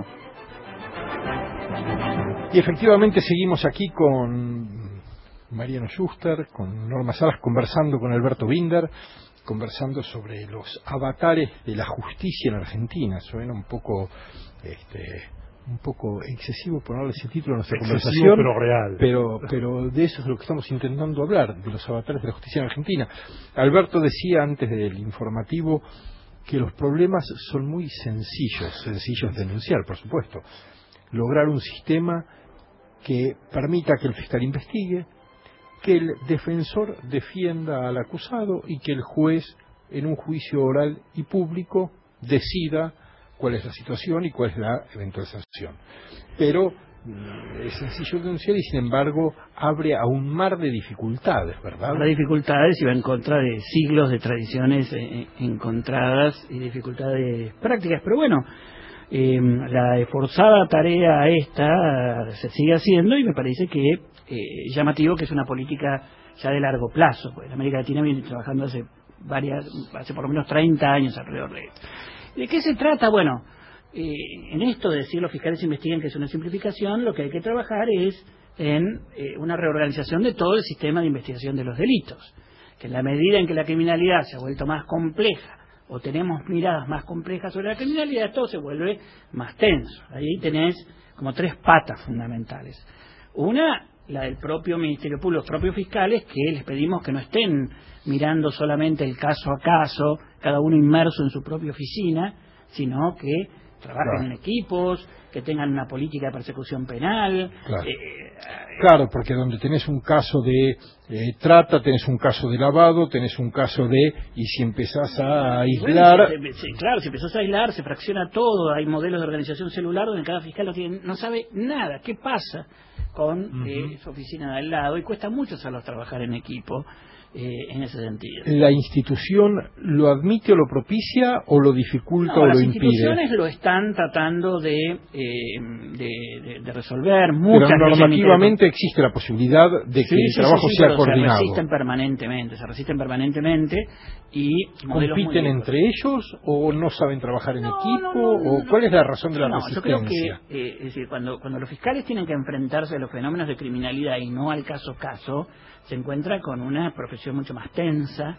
Y efectivamente seguimos aquí con Mariano Schuster, con Norma Salas, conversando con Alberto Binder, conversando sobre los avatares de la justicia en Argentina. Suena un poco este, un poco excesivo ponerle ese título a nuestra excesivo, conversación, pero real. Pero, pero de eso es de lo que estamos intentando hablar, de los avatares de la justicia en Argentina. Alberto decía antes del informativo que los problemas son muy sencillos, sencillos de denunciar, por supuesto. Lograr un sistema que permita que el fiscal investigue, que el defensor defienda al acusado y que el juez, en un juicio oral y público, decida cuál es la situación y cuál es la eventual sanción. pero es sencillo denunciar y sin embargo abre a un mar de dificultades, ¿verdad? Habrá dificultades y va en contra de siglos de tradiciones eh, encontradas y dificultades prácticas, pero bueno, eh, la esforzada tarea esta se sigue haciendo y me parece que eh, llamativo que es una política ya de largo plazo, pues América Latina viene trabajando hace varias, hace por lo menos treinta años alrededor de esto. ¿De qué se trata? Bueno, Eh, en esto de decir los fiscales investigan que es una simplificación, lo que hay que trabajar es en eh, una reorganización de todo el sistema de investigación de los delitos, que en la medida en que la criminalidad se ha vuelto más compleja o tenemos miradas más complejas sobre la criminalidad, todo se vuelve más tenso. Ahí tenés como tres patas fundamentales. Una, la del propio Ministerio Público, los propios fiscales, que les pedimos que no estén mirando solamente el caso a caso, cada uno inmerso en su propia oficina, sino que trabajen claro. en equipos, que tengan una política de persecución penal. Claro, eh, claro porque donde tenés un caso de eh, trata, tenés un caso de lavado, tenés un caso de... Y si empezás a aislar... Bueno, si, si, claro, si empezás a aislar, se fracciona todo, hay modelos de organización celular donde cada fiscal no, tiene, no sabe nada. ¿Qué pasa con uh-huh. eh, su oficina de al lado? Y cuesta mucho hacerlos trabajar en equipo. Eh, en ese sentido. ¿La institución lo admite o lo propicia o lo dificulta no, o lo impide? Las instituciones lo están tratando de, eh, de, de, de resolver. Muchas pero normativamente existe la posibilidad de que sí, el sí, trabajo sí, sí, sea coordinado. Se resisten permanentemente, se resisten permanentemente y ¿compiten entre ellos o no saben trabajar en no, equipo? No, no, ¿O cuál es la razón de la no, resistencia? Yo creo que eh, es decir, cuando, cuando los fiscales tienen que enfrentarse a los fenómenos de criminalidad y no al caso a caso, se encuentra con una profesión mucho más tensa.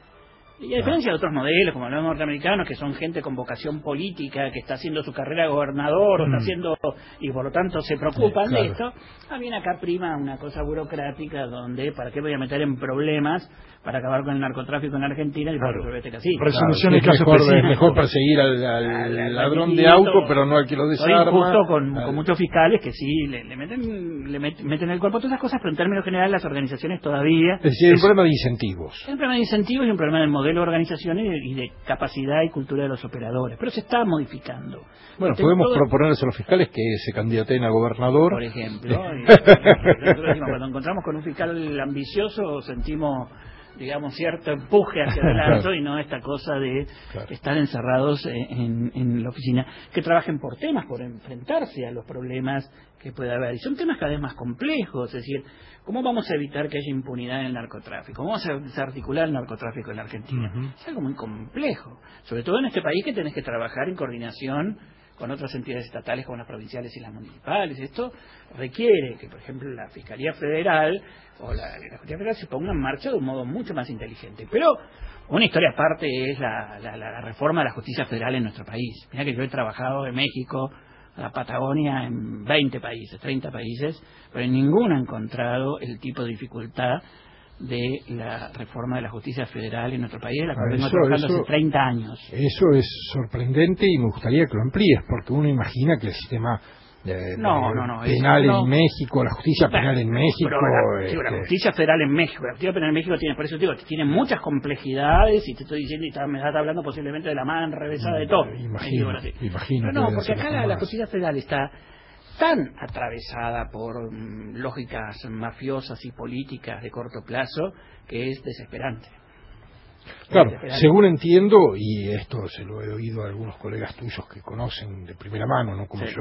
Y a diferencia de otros modelos, como los norteamericanos, que son gente con vocación política, que está haciendo su carrera de gobernador, mm. o está haciendo, y por lo tanto se preocupan sí, claro. de esto, también acá prima una cosa burocrática donde, ¿para qué voy a meter en problemas para acabar con el narcotráfico en Argentina y para claro. resolver este casino? Resoluciones claro, es mejor, mejor perseguir al, al, al, al ladrón de auto, pero no al que lo desarma. Justo con, con muchos fiscales que sí le, le meten le met, meten el cuerpo a todas esas cosas, pero en términos generales las organizaciones todavía... Es decir, hay un problema de incentivos. Hay un problema de incentivos y un problema del modelo de organización y de, y de capacidad y cultura de los operadores, pero se está modificando. Bueno, Este, podemos todo... proponerles a los fiscales que se candidaten a gobernador. Por ejemplo. y, nosotros decimos, cuando encontramos con un fiscal ambicioso sentimos, digamos, cierto empuje hacia adelante claro. y no esta cosa de claro. estar encerrados en, en la oficina, que trabajen por temas, por enfrentarse a los problemas que pueda haber. Y son temas cada vez más complejos, es decir, ¿cómo vamos a evitar que haya impunidad en el narcotráfico? ¿Cómo vamos a desarticular el narcotráfico en la Argentina? Uh-huh. Es algo muy complejo, sobre todo en este país que tenés que trabajar en coordinación con otras entidades estatales como las provinciales y las municipales. Esto requiere que, por ejemplo, la Fiscalía Federal o la, la Justicia Federal se ponga en marcha de un modo mucho más inteligente. Pero una historia aparte es la, la, la reforma de la justicia federal en nuestro país. Mira que yo he trabajado en México, a la Patagonia, en veinte países, treinta países, pero en ninguno he encontrado el tipo de dificultad de la reforma de la justicia federal en nuestro país, de la cual vengo trabajando hace treinta años. Eso es sorprendente y me gustaría que lo amplíes, porque uno imagina que el sistema eh, no, no, no, penal no, en México, la justicia claro, penal en México... Pero la, este... la justicia federal en México, la justicia penal en México tiene, por eso digo, tiene muchas complejidades, y te estoy diciendo, y está, me estás hablando posiblemente de la más enrevesada de todo. Imagino, imagino. Pero no, porque acá la, la justicia federal está tan atravesada por um, lógicas mafiosas y políticas de corto plazo que es desesperante. Claro, es desesperante. Según entiendo, y esto se lo he oído a algunos colegas tuyos que conocen de primera mano, no como sí. yo,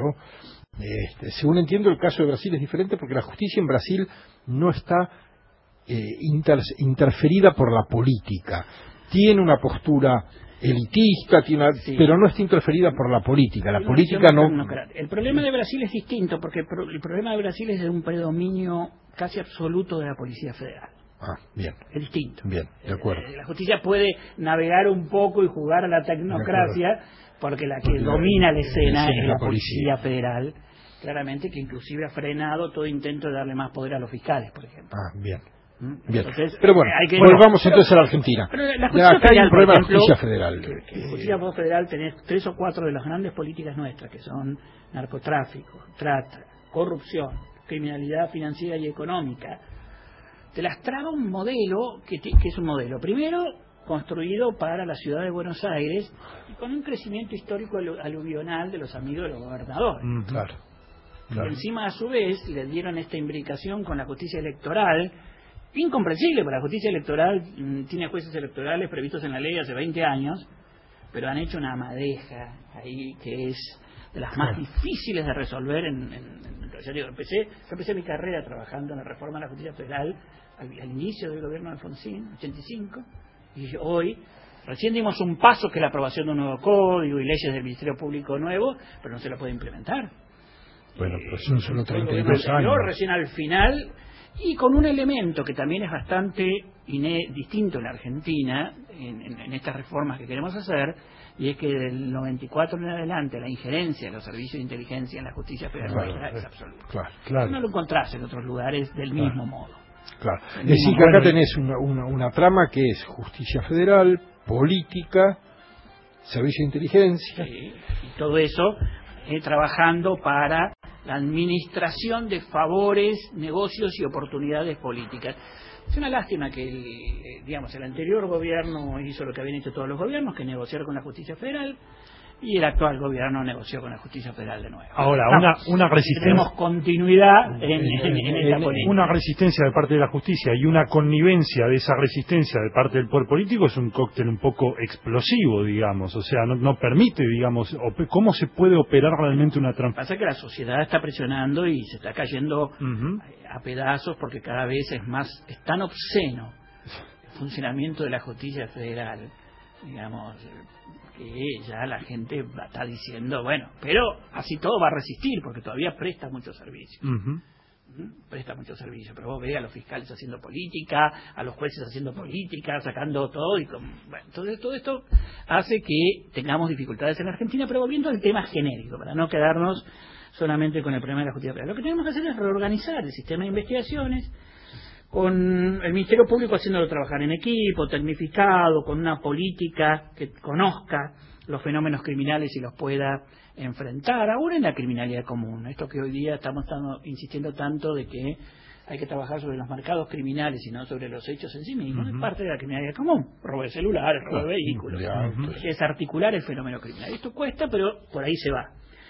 este, según entiendo el caso de Brasil es diferente porque la justicia en Brasil no está eh, inter, interferida por la política, tiene una postura elitista, tiene una, sí. pero no está interferida por la política. La no, política no... no... El problema de Brasil es distinto, porque el, pro, el problema de Brasil es de un predominio casi absoluto de la Policía Federal. Ah, bien. Es distinto. Bien, de acuerdo. Eh, la justicia puede navegar un poco y jugar a la tecnocracia, porque la que porque domina la escena es la Policía Federal, claramente, que inclusive ha frenado todo intento de darle más poder a los fiscales, por ejemplo. Ah, bien. Bien. Entonces, pero bueno, hay que, volvamos pero, entonces a la Argentina. Pero la justicia acá federal, hay un problema por ejemplo, de la justicia federal. Que, que en la justicia federal tenés tres o cuatro de las grandes políticas nuestras, que son narcotráfico, trata, corrupción, criminalidad financiera y económica. Te las traba un modelo, que, te, que es un modelo, primero, construido para la ciudad de Buenos Aires, y con un crecimiento histórico aluvional de los amigos de los gobernadores. Mm, claro. Claro. Y encima, a su vez, le dieron esta imbricación con la justicia electoral, incomprensible, porque la justicia electoral mmm, tiene jueces electorales previstos en la ley hace veinte años, pero han hecho una madeja ahí que es de las más difíciles de resolver. En, en, en, yo digo, empecé, yo empecé mi carrera trabajando en la reforma de la justicia federal al, al inicio del gobierno de Alfonsín, ochenta y cinco, y hoy recién dimos un paso, que es la aprobación de un nuevo código y leyes del Ministerio Público nuevo, pero no se lo puede implementar. Bueno, pues son solo treinta y dos años. Recién al final, y con un elemento que también es bastante iné distinto en la Argentina, en, en, en estas reformas que queremos hacer, y es que del noventa y cuatro en adelante la injerencia de los servicios de inteligencia en la justicia federal claro, es absoluta. Claro, claro. No lo encontrás en otros lugares del claro. mismo modo. Claro. Es decir, que acá tenés una, una, una trama que es justicia federal, política, servicio de inteligencia. Sí, y todo eso eh, trabajando para la administración de favores, negocios y oportunidades políticas. Es una lástima que el, digamos, el anterior gobierno hizo lo que habían hecho todos los gobiernos, que negociar con la justicia federal, y el actual gobierno negoció con la justicia federal de nuevo. Ahora, una, una resistencia... Tenemos continuidad en, en, en esta política. Una resistencia de parte de la justicia y una connivencia de esa resistencia de parte del poder político es un cóctel un poco explosivo, digamos. O sea, no, no permite, digamos, ¿cómo se puede operar realmente una transformación? Pasa que la sociedad está presionando y se está cayendo uh-huh. a pedazos, porque cada vez es más, es tan obsceno el funcionamiento de la justicia federal, digamos, que ya la gente está diciendo, bueno, pero así todo va a resistir, porque todavía presta muchos servicios. Uh-huh. Presta muchos servicios, pero vos ves a los fiscales haciendo política, a los jueces haciendo política, sacando todo, y con, bueno, entonces todo esto hace que tengamos dificultades en Argentina. Pero volviendo al tema genérico, para no quedarnos solamente con el problema de la justicia federal, lo que tenemos que hacer es reorganizar el sistema de investigaciones, con el Ministerio Público haciéndolo trabajar en equipo, tecnificado, con una política que conozca los fenómenos criminales y los pueda enfrentar, ahora en la criminalidad común. Esto que hoy día estamos tan, insistiendo tanto de que hay que trabajar sobre los mercados criminales y no sobre los hechos en sí mismos, uh-huh. es parte de la criminalidad común. Robo de celulares, robo de vehículos, uh-huh. es articular el fenómeno criminal. Esto cuesta, pero por ahí se va.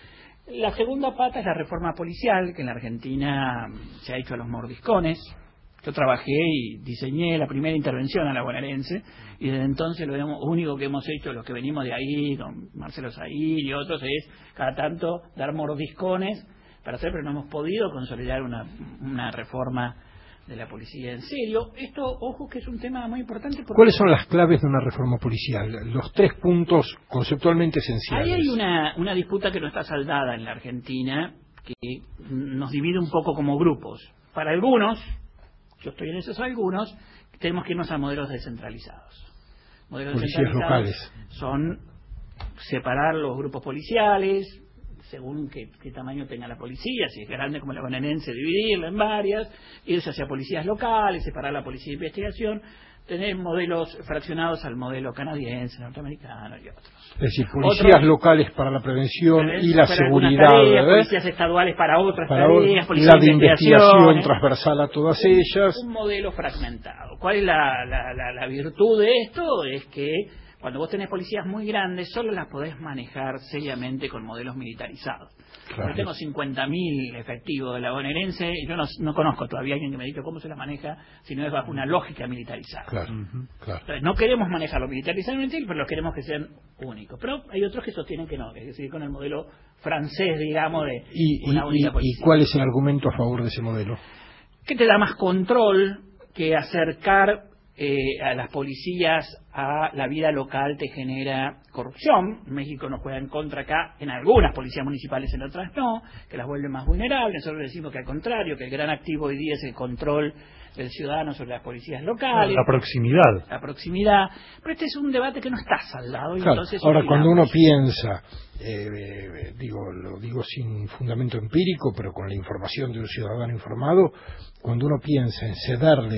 La segunda pata es la reforma policial, que en la Argentina se ha hecho a los mordiscones. Yo trabajé y diseñé la primera intervención a la bonaerense, y desde entonces lo hemos, único que hemos hecho los que venimos de ahí, con Marcelo Zahir y otros, es cada tanto dar mordiscones para hacer, pero no hemos podido consolidar una, una reforma de la policía en serio. Esto, ojo, que es un tema muy importante. Porque ¿cuáles son las claves de una reforma policial? Los tres puntos conceptualmente esenciales. Ahí hay una, una disputa que no está saldada en la Argentina, que nos divide un poco como grupos. Para algunos, yo estoy en esos algunos, tenemos que irnos a modelos descentralizados. Modelos Policías descentralizados locales. Son separar los grupos policiales, según qué, qué tamaño tenga la policía, si es grande como la bonaerense, dividirla en varias, irse hacia policías locales, separar la policía de investigación, tener modelos fraccionados al modelo canadiense, norteamericano y otros. Es decir, policías Otro, para locales la prevención y la seguridad, tareas, policías estaduales para otras para tareas, policías la de investigación transversal a todas ellas. Un modelo fragmentado. ¿Cuál es la, la, la, la virtud de esto? Es que cuando vos tenés policías muy grandes, solo las podés manejar seriamente con modelos militarizados. Claro. Yo tengo cincuenta mil efectivos de la bonaerense y yo no, no conozco todavía a alguien que me diga cómo se la maneja, si no es bajo una lógica militarizada. Claro, uh-huh, claro. Entonces, no queremos manejarlo militarizadamente, pero los queremos que sean únicos. Pero hay otros que sostienen que no, es decir, con el modelo francés, digamos, de ¿Y, una y, única y, policía. ¿Y cuál es el argumento a favor de ese modelo? Que te da más control, que acercar Eh, a las policías a la vida local te genera corrupción. México nos juega en contra acá, en algunas policías municipales, en otras no, que las vuelve más vulnerables. Nosotros decimos que al contrario, que el gran activo hoy día es el control del ciudadano sobre las policías locales. La proximidad. La proximidad. Pero este es un debate que no está saldado. Y claro. entonces Ahora, opinamos. cuando uno piensa, eh, eh, digo, lo digo sin fundamento empírico, pero con la información de un ciudadano informado, cuando uno piensa en cederle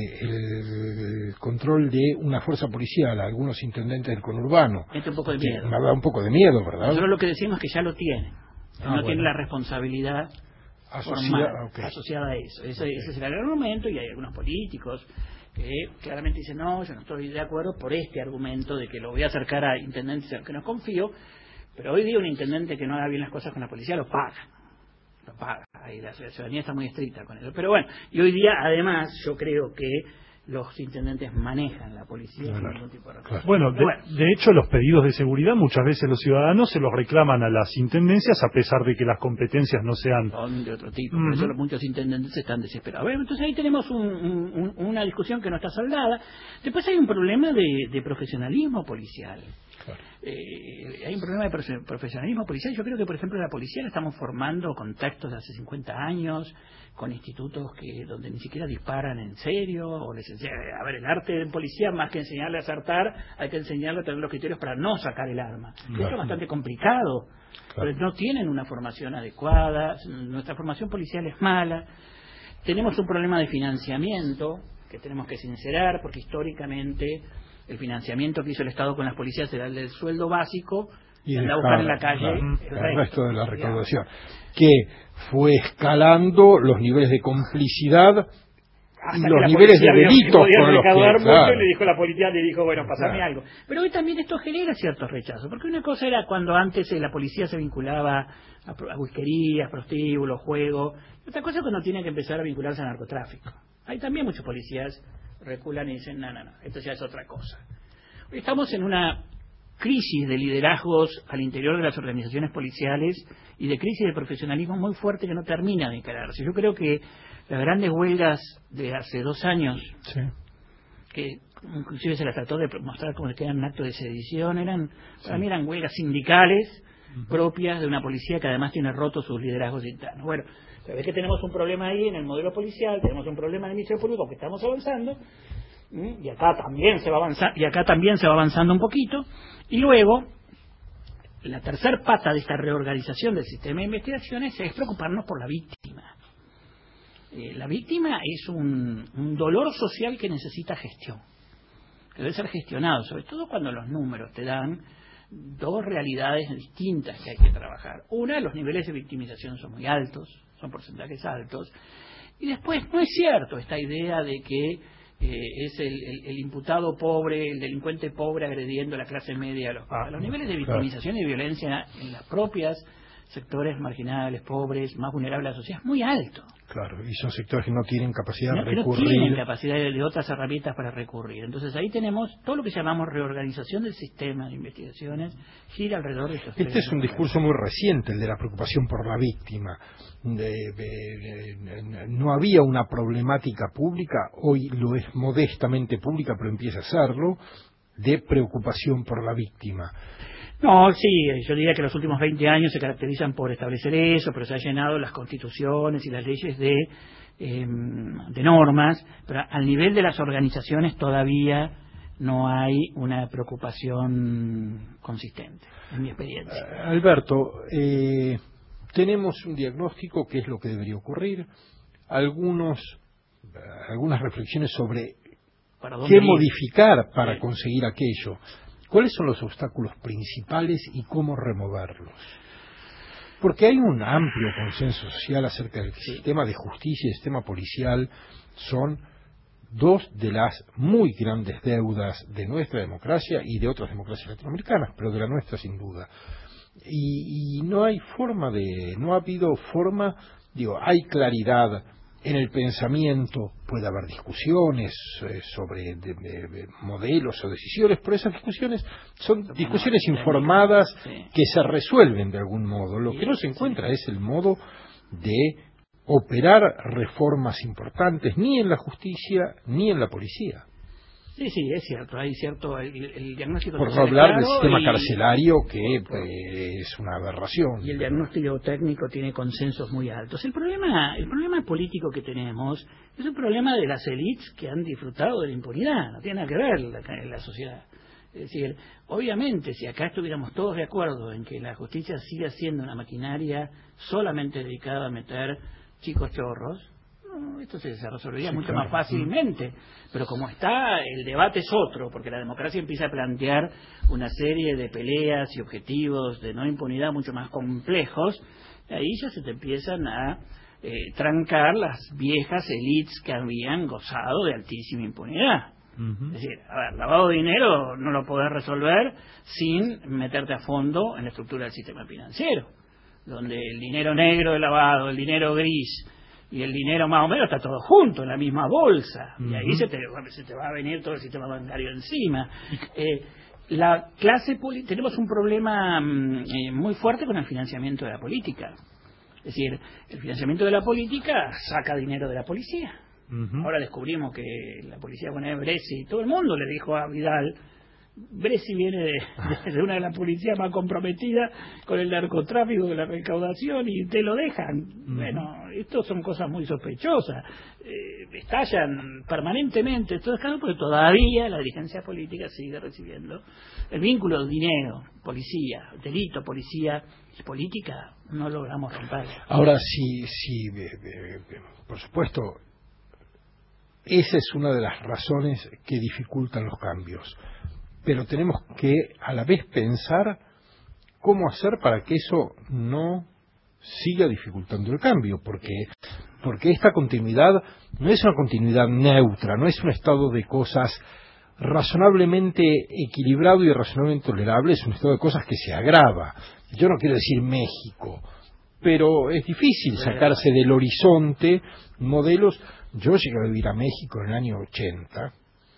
el control de una fuerza policial a algunos intendentes del conurbano, mete un poco de miedo. Me da un poco de miedo, ¿verdad? Nosotros lo que decimos es que ya lo tiene. Ah, no bueno. tiene la responsabilidad Asocia, formal, okay. asociada a eso. Ese, okay. ese es el gran argumento, y hay algunos políticos que claramente dicen, no, yo no estoy de acuerdo por este argumento de que lo voy a acercar a intendentes en los que no confío, pero hoy día un intendente que no haga bien las cosas con la policía lo paga. Lo paga. ahí la ciudadanía está muy estricta con eso. Pero bueno, y hoy día, además, yo creo que los intendentes manejan la policía sin ningún tipo de recurso. Bueno, de, bueno, de hecho, los pedidos de seguridad muchas veces los ciudadanos se los reclaman a las intendencias a pesar de que las competencias no sean... son de otro tipo, uh-huh. por eso muchos intendentes están desesperados. Bueno, entonces ahí tenemos un, un, una discusión que no está saldada. Después hay un problema de, de profesionalismo policial. Claro. Eh, hay un problema de profesionalismo policial. Yo creo que, por ejemplo, la policía la estamos formando con contactos de hace cincuenta años, con institutos que donde ni siquiera disparan en serio, o les enseñan, a ver, el arte de policía, más que enseñarle a asaltar, hay que enseñarle a tener los criterios para no sacar el arma. Claro. Esto es bastante complicado, claro. No tienen una formación adecuada, nuestra formación policial es mala, tenemos un problema de financiamiento que tenemos que sincerar, porque históricamente el financiamiento que hizo el Estado con las policías era el del sueldo básico y anda a buscar en la calle la, el, el resto, resto de la recaudación, que fue escalando los niveles de complicidad y los niveles de delitos con los que, claro. Le dijo la policía, le dijo, bueno, pasame claro. algo. Pero hoy también esto genera ciertos rechazos, porque una cosa era cuando antes eh, la policía se vinculaba a, a whiskerías, prostíbulos, juego, otra cosa es cuando tiene que empezar a vincularse al narcotráfico. Hay también muchos policías reculan y dicen, no, no, no, esto ya es otra cosa. Hoy estamos en una crisis de liderazgos al interior de las organizaciones policiales y de crisis de profesionalismo muy fuerte que no termina de encararse. Yo creo que las grandes huelgas de hace dos años, sí. que inclusive se las trató de mostrar como que eran un acto de sedición, eran sí. para mí eran huelgas sindicales uh-huh. propias de una policía que además tiene rotos sus liderazgos internos. Bueno, se ve que tenemos un problema ahí en el modelo policial, tenemos un problema en el Ministerio Público que estamos avanzando, y acá también se va avanzando, y acá también se va avanzando un poquito, y luego la tercer pata de esta reorganización del sistema de investigaciones es preocuparnos por la víctima. Eh, la víctima es un, un dolor social que necesita gestión, que debe ser gestionado, sobre todo cuando los números te dan dos realidades distintas que hay que trabajar. Una, los niveles de victimización son muy altos, son porcentajes altos, y después no es cierto esta idea de que Eh, es el, el, el imputado pobre, el delincuente pobre agrediendo a la clase media. Los, ah, los niveles de victimización claro. y violencia en las propias sectores marginales, pobres, más vulnerables a la sociedad es muy alto. Claro, y son sectores que no tienen capacidad no, de recurrir. No tienen capacidad de, de otras herramientas para recurrir. Entonces ahí tenemos todo lo que llamamos reorganización del sistema de investigaciones, gira alrededor de estos Este tres es un discurso muy reciente, el de la preocupación por la víctima. De, de, de, no había una problemática pública, hoy lo es modestamente pública, pero empieza a serlo, de preocupación por la víctima. No, sí, yo diría que los últimos veinte años se caracterizan por establecer eso, pero se han llenado las constituciones y las leyes de, eh, de normas, pero al nivel de las organizaciones todavía no hay una preocupación consistente, en mi experiencia. Uh, Alberto, eh, tenemos un diagnóstico, qué es lo que debería ocurrir, algunos, uh, algunas reflexiones sobre qué ir? modificar para sí. conseguir aquello. ¿Cuáles son los obstáculos principales y cómo removerlos? Porque hay un amplio consenso social acerca del sí. sistema de justicia y el sistema policial son dos de las muy grandes deudas de nuestra democracia y de otras democracias latinoamericanas, pero de la nuestra sin duda. Y, y no hay forma de, no ha habido forma, digo, hay claridad en el pensamiento, puede haber discusiones eh, sobre de, de, de modelos o decisiones, pero esas discusiones son discusiones informadas que se resuelven de algún modo. Lo que no se encuentra es el modo de operar reformas importantes ni en la justicia ni en la policía. Sí, sí, es cierto, hay cierto, el, el diagnóstico... Por no hablar del sistema y, carcelario, que pues, es una aberración. Y el diagnóstico técnico tiene consensos muy altos. El problema el problema político que tenemos es un problema de las élites que han disfrutado de la impunidad, no tiene nada que ver la, la sociedad. Es decir, obviamente, si acá estuviéramos todos de acuerdo en que la justicia siga siendo una maquinaria solamente dedicada a meter chicos chorros, esto se resolvería sí, mucho claro. más fácilmente, pero como está, el debate es otro, porque la democracia empieza a plantear una serie de peleas y objetivos de no impunidad mucho más complejos, y ahí ya se te empiezan a eh, trancar las viejas élites que habían gozado de altísima impunidad. Uh-huh. Es decir, a ver, lavado de dinero no lo podés resolver sin meterte a fondo en la estructura del sistema financiero. donde el dinero negro de lavado, el dinero gris y el dinero más o menos está todo junto en la misma bolsa, uh-huh. y ahí se te, se te va a venir todo el sistema bancario encima. Eh, la clase poli- tenemos un problema eh, muy fuerte con el financiamiento de la política. Es decir, el financiamiento de la política saca dinero de la policía. Uh-huh. Ahora descubrimos que la policía pone Bresi, y todo el mundo le dijo a Vidal, Bresi viene de, de, de una de las policías más comprometidas con el narcotráfico, con la recaudación, y te lo dejan. Uh-huh. Bueno, esto son cosas muy sospechosas. Eh, estallan permanentemente estos escándalos porque todavía la dirigencia política sigue recibiendo el vínculo del dinero, policía, delito, policía y política, no logramos romper. Ahora sí, sí, eh, eh, por supuesto, esa es una de las razones que dificultan los cambios. Pero tenemos que a la vez pensar cómo hacer para que eso no siga dificultando el cambio, porque porque esta continuidad no es una continuidad neutra, no es un estado de cosas razonablemente equilibrado y razonablemente tolerable, es un estado de cosas que se agrava. Yo no quiero decir México, pero es difícil sacarse del horizonte modelos. Yo llegué a vivir a México en el año ochenta,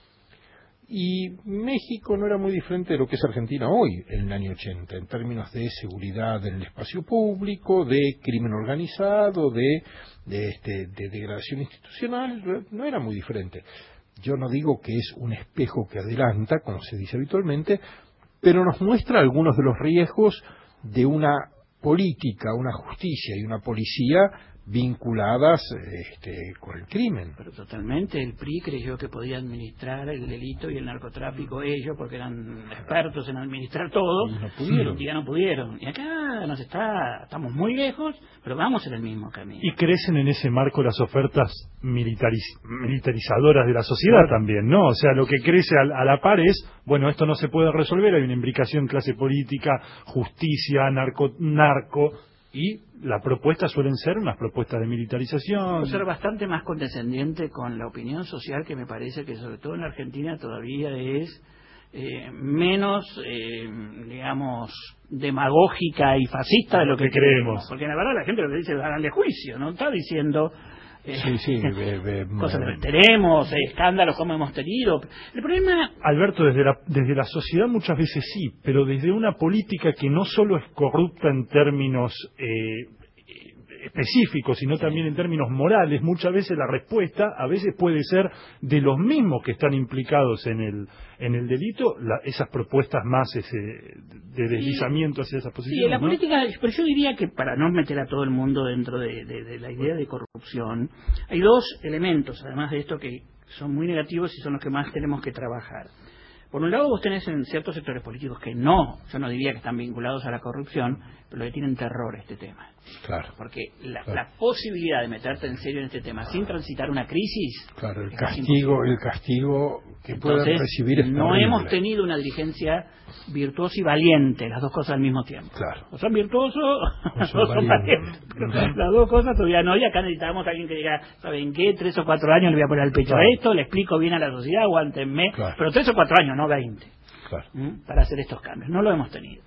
y México no era muy diferente de lo que es Argentina hoy, en el año ochenta, en términos de seguridad en el espacio público, de crimen organizado, de, de, este, de degradación institucional, no era muy diferente. Yo no digo que es un espejo que adelanta, como se dice habitualmente, pero nos muestra algunos de los riesgos de una política, una justicia y una policía vinculadas este, con el crimen. Pero totalmente, el P R I creyó que podía administrar el delito y el narcotráfico ellos, porque eran expertos en administrar todo, y no pudieron. Y ya no pudieron. Y acá nos está, estamos muy lejos, pero vamos en el mismo camino. Y crecen en ese marco las ofertas militariz- militarizadoras de la sociedad, claro, también, ¿no? O sea, lo que crece a, a la par es, bueno, esto no se puede resolver, hay una imbricación clase política, justicia, narco, narco, y la propuesta suelen ser unas propuestas de militarización. Quiero ser bastante más condescendiente con la opinión social, que me parece que sobre todo en Argentina todavía es eh, menos, eh, digamos, demagógica y fascista de lo que, que creemos. creemos. Porque la verdad la gente lo que dice es háganle juicio, no está diciendo eh, sí, sí, be, be, cosas que tenemos, eh, escándalos como hemos tenido. El problema, Alberto, desde la, desde la sociedad muchas veces sí, pero desde una política que no solo es corrupta en términos eh, específicos, sino también en términos morales, muchas veces la respuesta a veces puede ser de los mismos que están implicados en el en el delito, la, esas propuestas más ese, de deslizamiento hacia esas posiciones. Sí, la ¿no? política, pero yo diría que para no meter a todo el mundo dentro de, de, de la idea de corrupción, hay dos elementos, además de esto, que son muy negativos y son los que más tenemos que trabajar. Por un lado, vos tenés en ciertos sectores políticos que no, yo no diría que están vinculados a la corrupción, pero que tienen terror a este tema. Claro. Porque la, claro. la posibilidad de meterte en serio en este tema sin transitar una crisis... Claro, el castigo, el castigo que pueden recibir es no horrible. Hemos tenido una dirigencia virtuosa y valiente, las dos cosas al mismo tiempo. Claro. O son virtuosos o son, o son valientes. Pero las dos cosas todavía no, y acá necesitamos a alguien que diga, ¿saben qué? Tres o cuatro años le voy a poner al pecho claro. a esto, le explico bien a la sociedad, aguántenme. Claro. Pero tres o cuatro años, no veinte. Claro. ¿Mm? Para hacer estos cambios. No lo hemos tenido.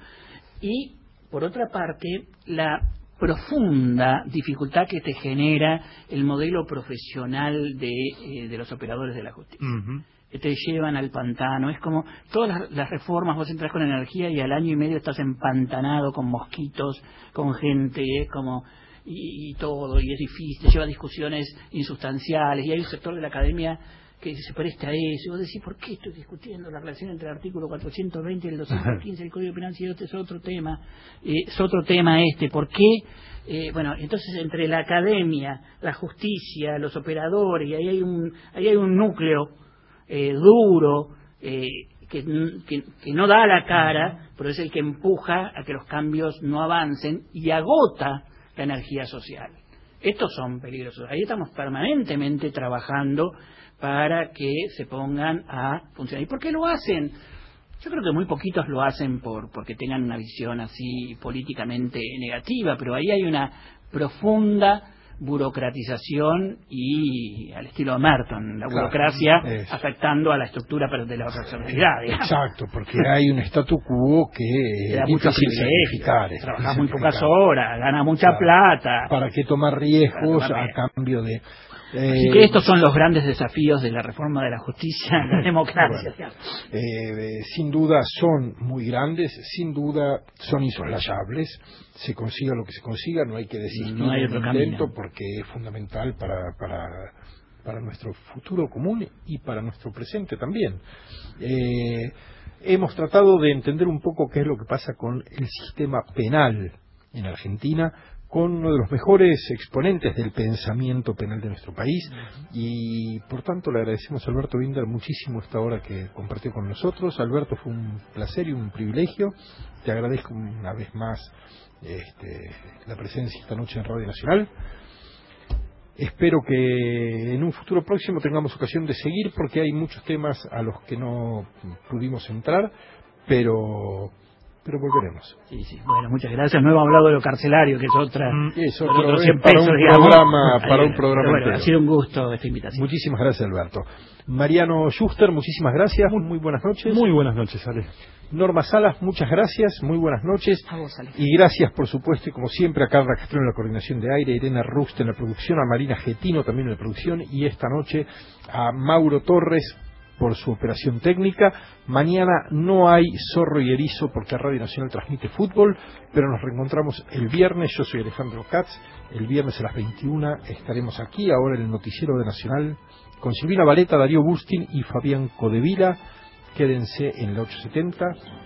Y, por otra parte, la profunda dificultad que te genera el modelo profesional de, eh, de los operadores de la justicia. Uh-huh. Que te llevan al pantano. Es como todas las, las reformas, vos entras con energía y al año y medio estás empantanado con mosquitos, con gente, es como... Y, y todo, y es difícil, te lleva a discusiones insustanciales, y hay un sector de la academia que se presta a eso, y vos decís, ¿por qué estoy discutiendo la relación entre el artículo cuatrocientos veinte y el doscientos quince del Código Penal? Si este es otro tema, eh, es otro tema este, ¿por qué? Eh, bueno, entonces entre la academia, la justicia, los operadores, y ahí hay un, ahí hay un núcleo eh, duro, eh, que, que, que no da la cara, pero es el que empuja a que los cambios no avancen y agota la energía social. Estos son peligrosos. Ahí estamos permanentemente trabajando para que se pongan a funcionar. ¿Y por qué lo hacen? Yo creo que muy poquitos lo hacen por porque tengan una visión así políticamente negativa, pero ahí hay una profunda burocratización y al estilo de Merton, la Claro, burocracia es. afectando a la estructura de la personalidad. Digamos. Exacto, porque hay un statu quo que Te da es muchos difícil privilegios, sacrificar, es trabajas difícil muy pocas sacrificar. horas, ganas mucha Claro. plata. ¿Para qué tomar riesgos Para tomar a riesgos. cambio de...? Así Eh, que estos son los grandes desafíos de la reforma de la justicia en la democracia. Bueno, eh, eh, sin duda son muy grandes, sin duda son insoslayables. Se consiga lo que se consiga, no hay que desistir No hay del otro intento camino. porque es fundamental para, para, para nuestro futuro común y para nuestro presente también. Eh, hemos tratado de entender un poco qué es lo que pasa con el sistema penal en Argentina, con uno de los mejores exponentes del pensamiento penal de nuestro país, y por tanto le agradecemos a Alberto Binder muchísimo esta hora que compartió con nosotros. Alberto, fue un placer y un privilegio. Te agradezco una vez más este, la presencia esta noche en Radio Nacional. Espero que en un futuro próximo tengamos ocasión de seguir, porque hay muchos temas a los que no pudimos entrar, pero pero volveremos. Sí, sí. Bueno, muchas gracias. No hemos hablado de lo carcelario, que es otra. Es son otro- otros es cien para pesos, un digamos. programa, para un Ahí, programa bueno, entero. ha sido un gusto esta invitación. Muchísimas gracias, Alberto. Mariano Schuster, muchísimas gracias. Muy, muy buenas noches. Muy buenas noches, Ale. Norma Salas, muchas gracias. Muy buenas noches. A vos, Ale. Y gracias, por supuesto, y como siempre, a Carla Castro en la coordinación de aire, a Irena Rust en la producción, a Marina Getino también en la producción, y esta noche a Mauro Torres por su operación técnica. Mañana no hay Zorro y Erizo porque Radio Nacional transmite fútbol, pero nos reencontramos el viernes. Yo soy Alejandro Katz. El viernes a las veintiuna estaremos aquí, ahora en el noticiero de Nacional, con Silvina Valeta, Darío Bustin y Fabián Codevila. Quédense en la ochocientos setenta.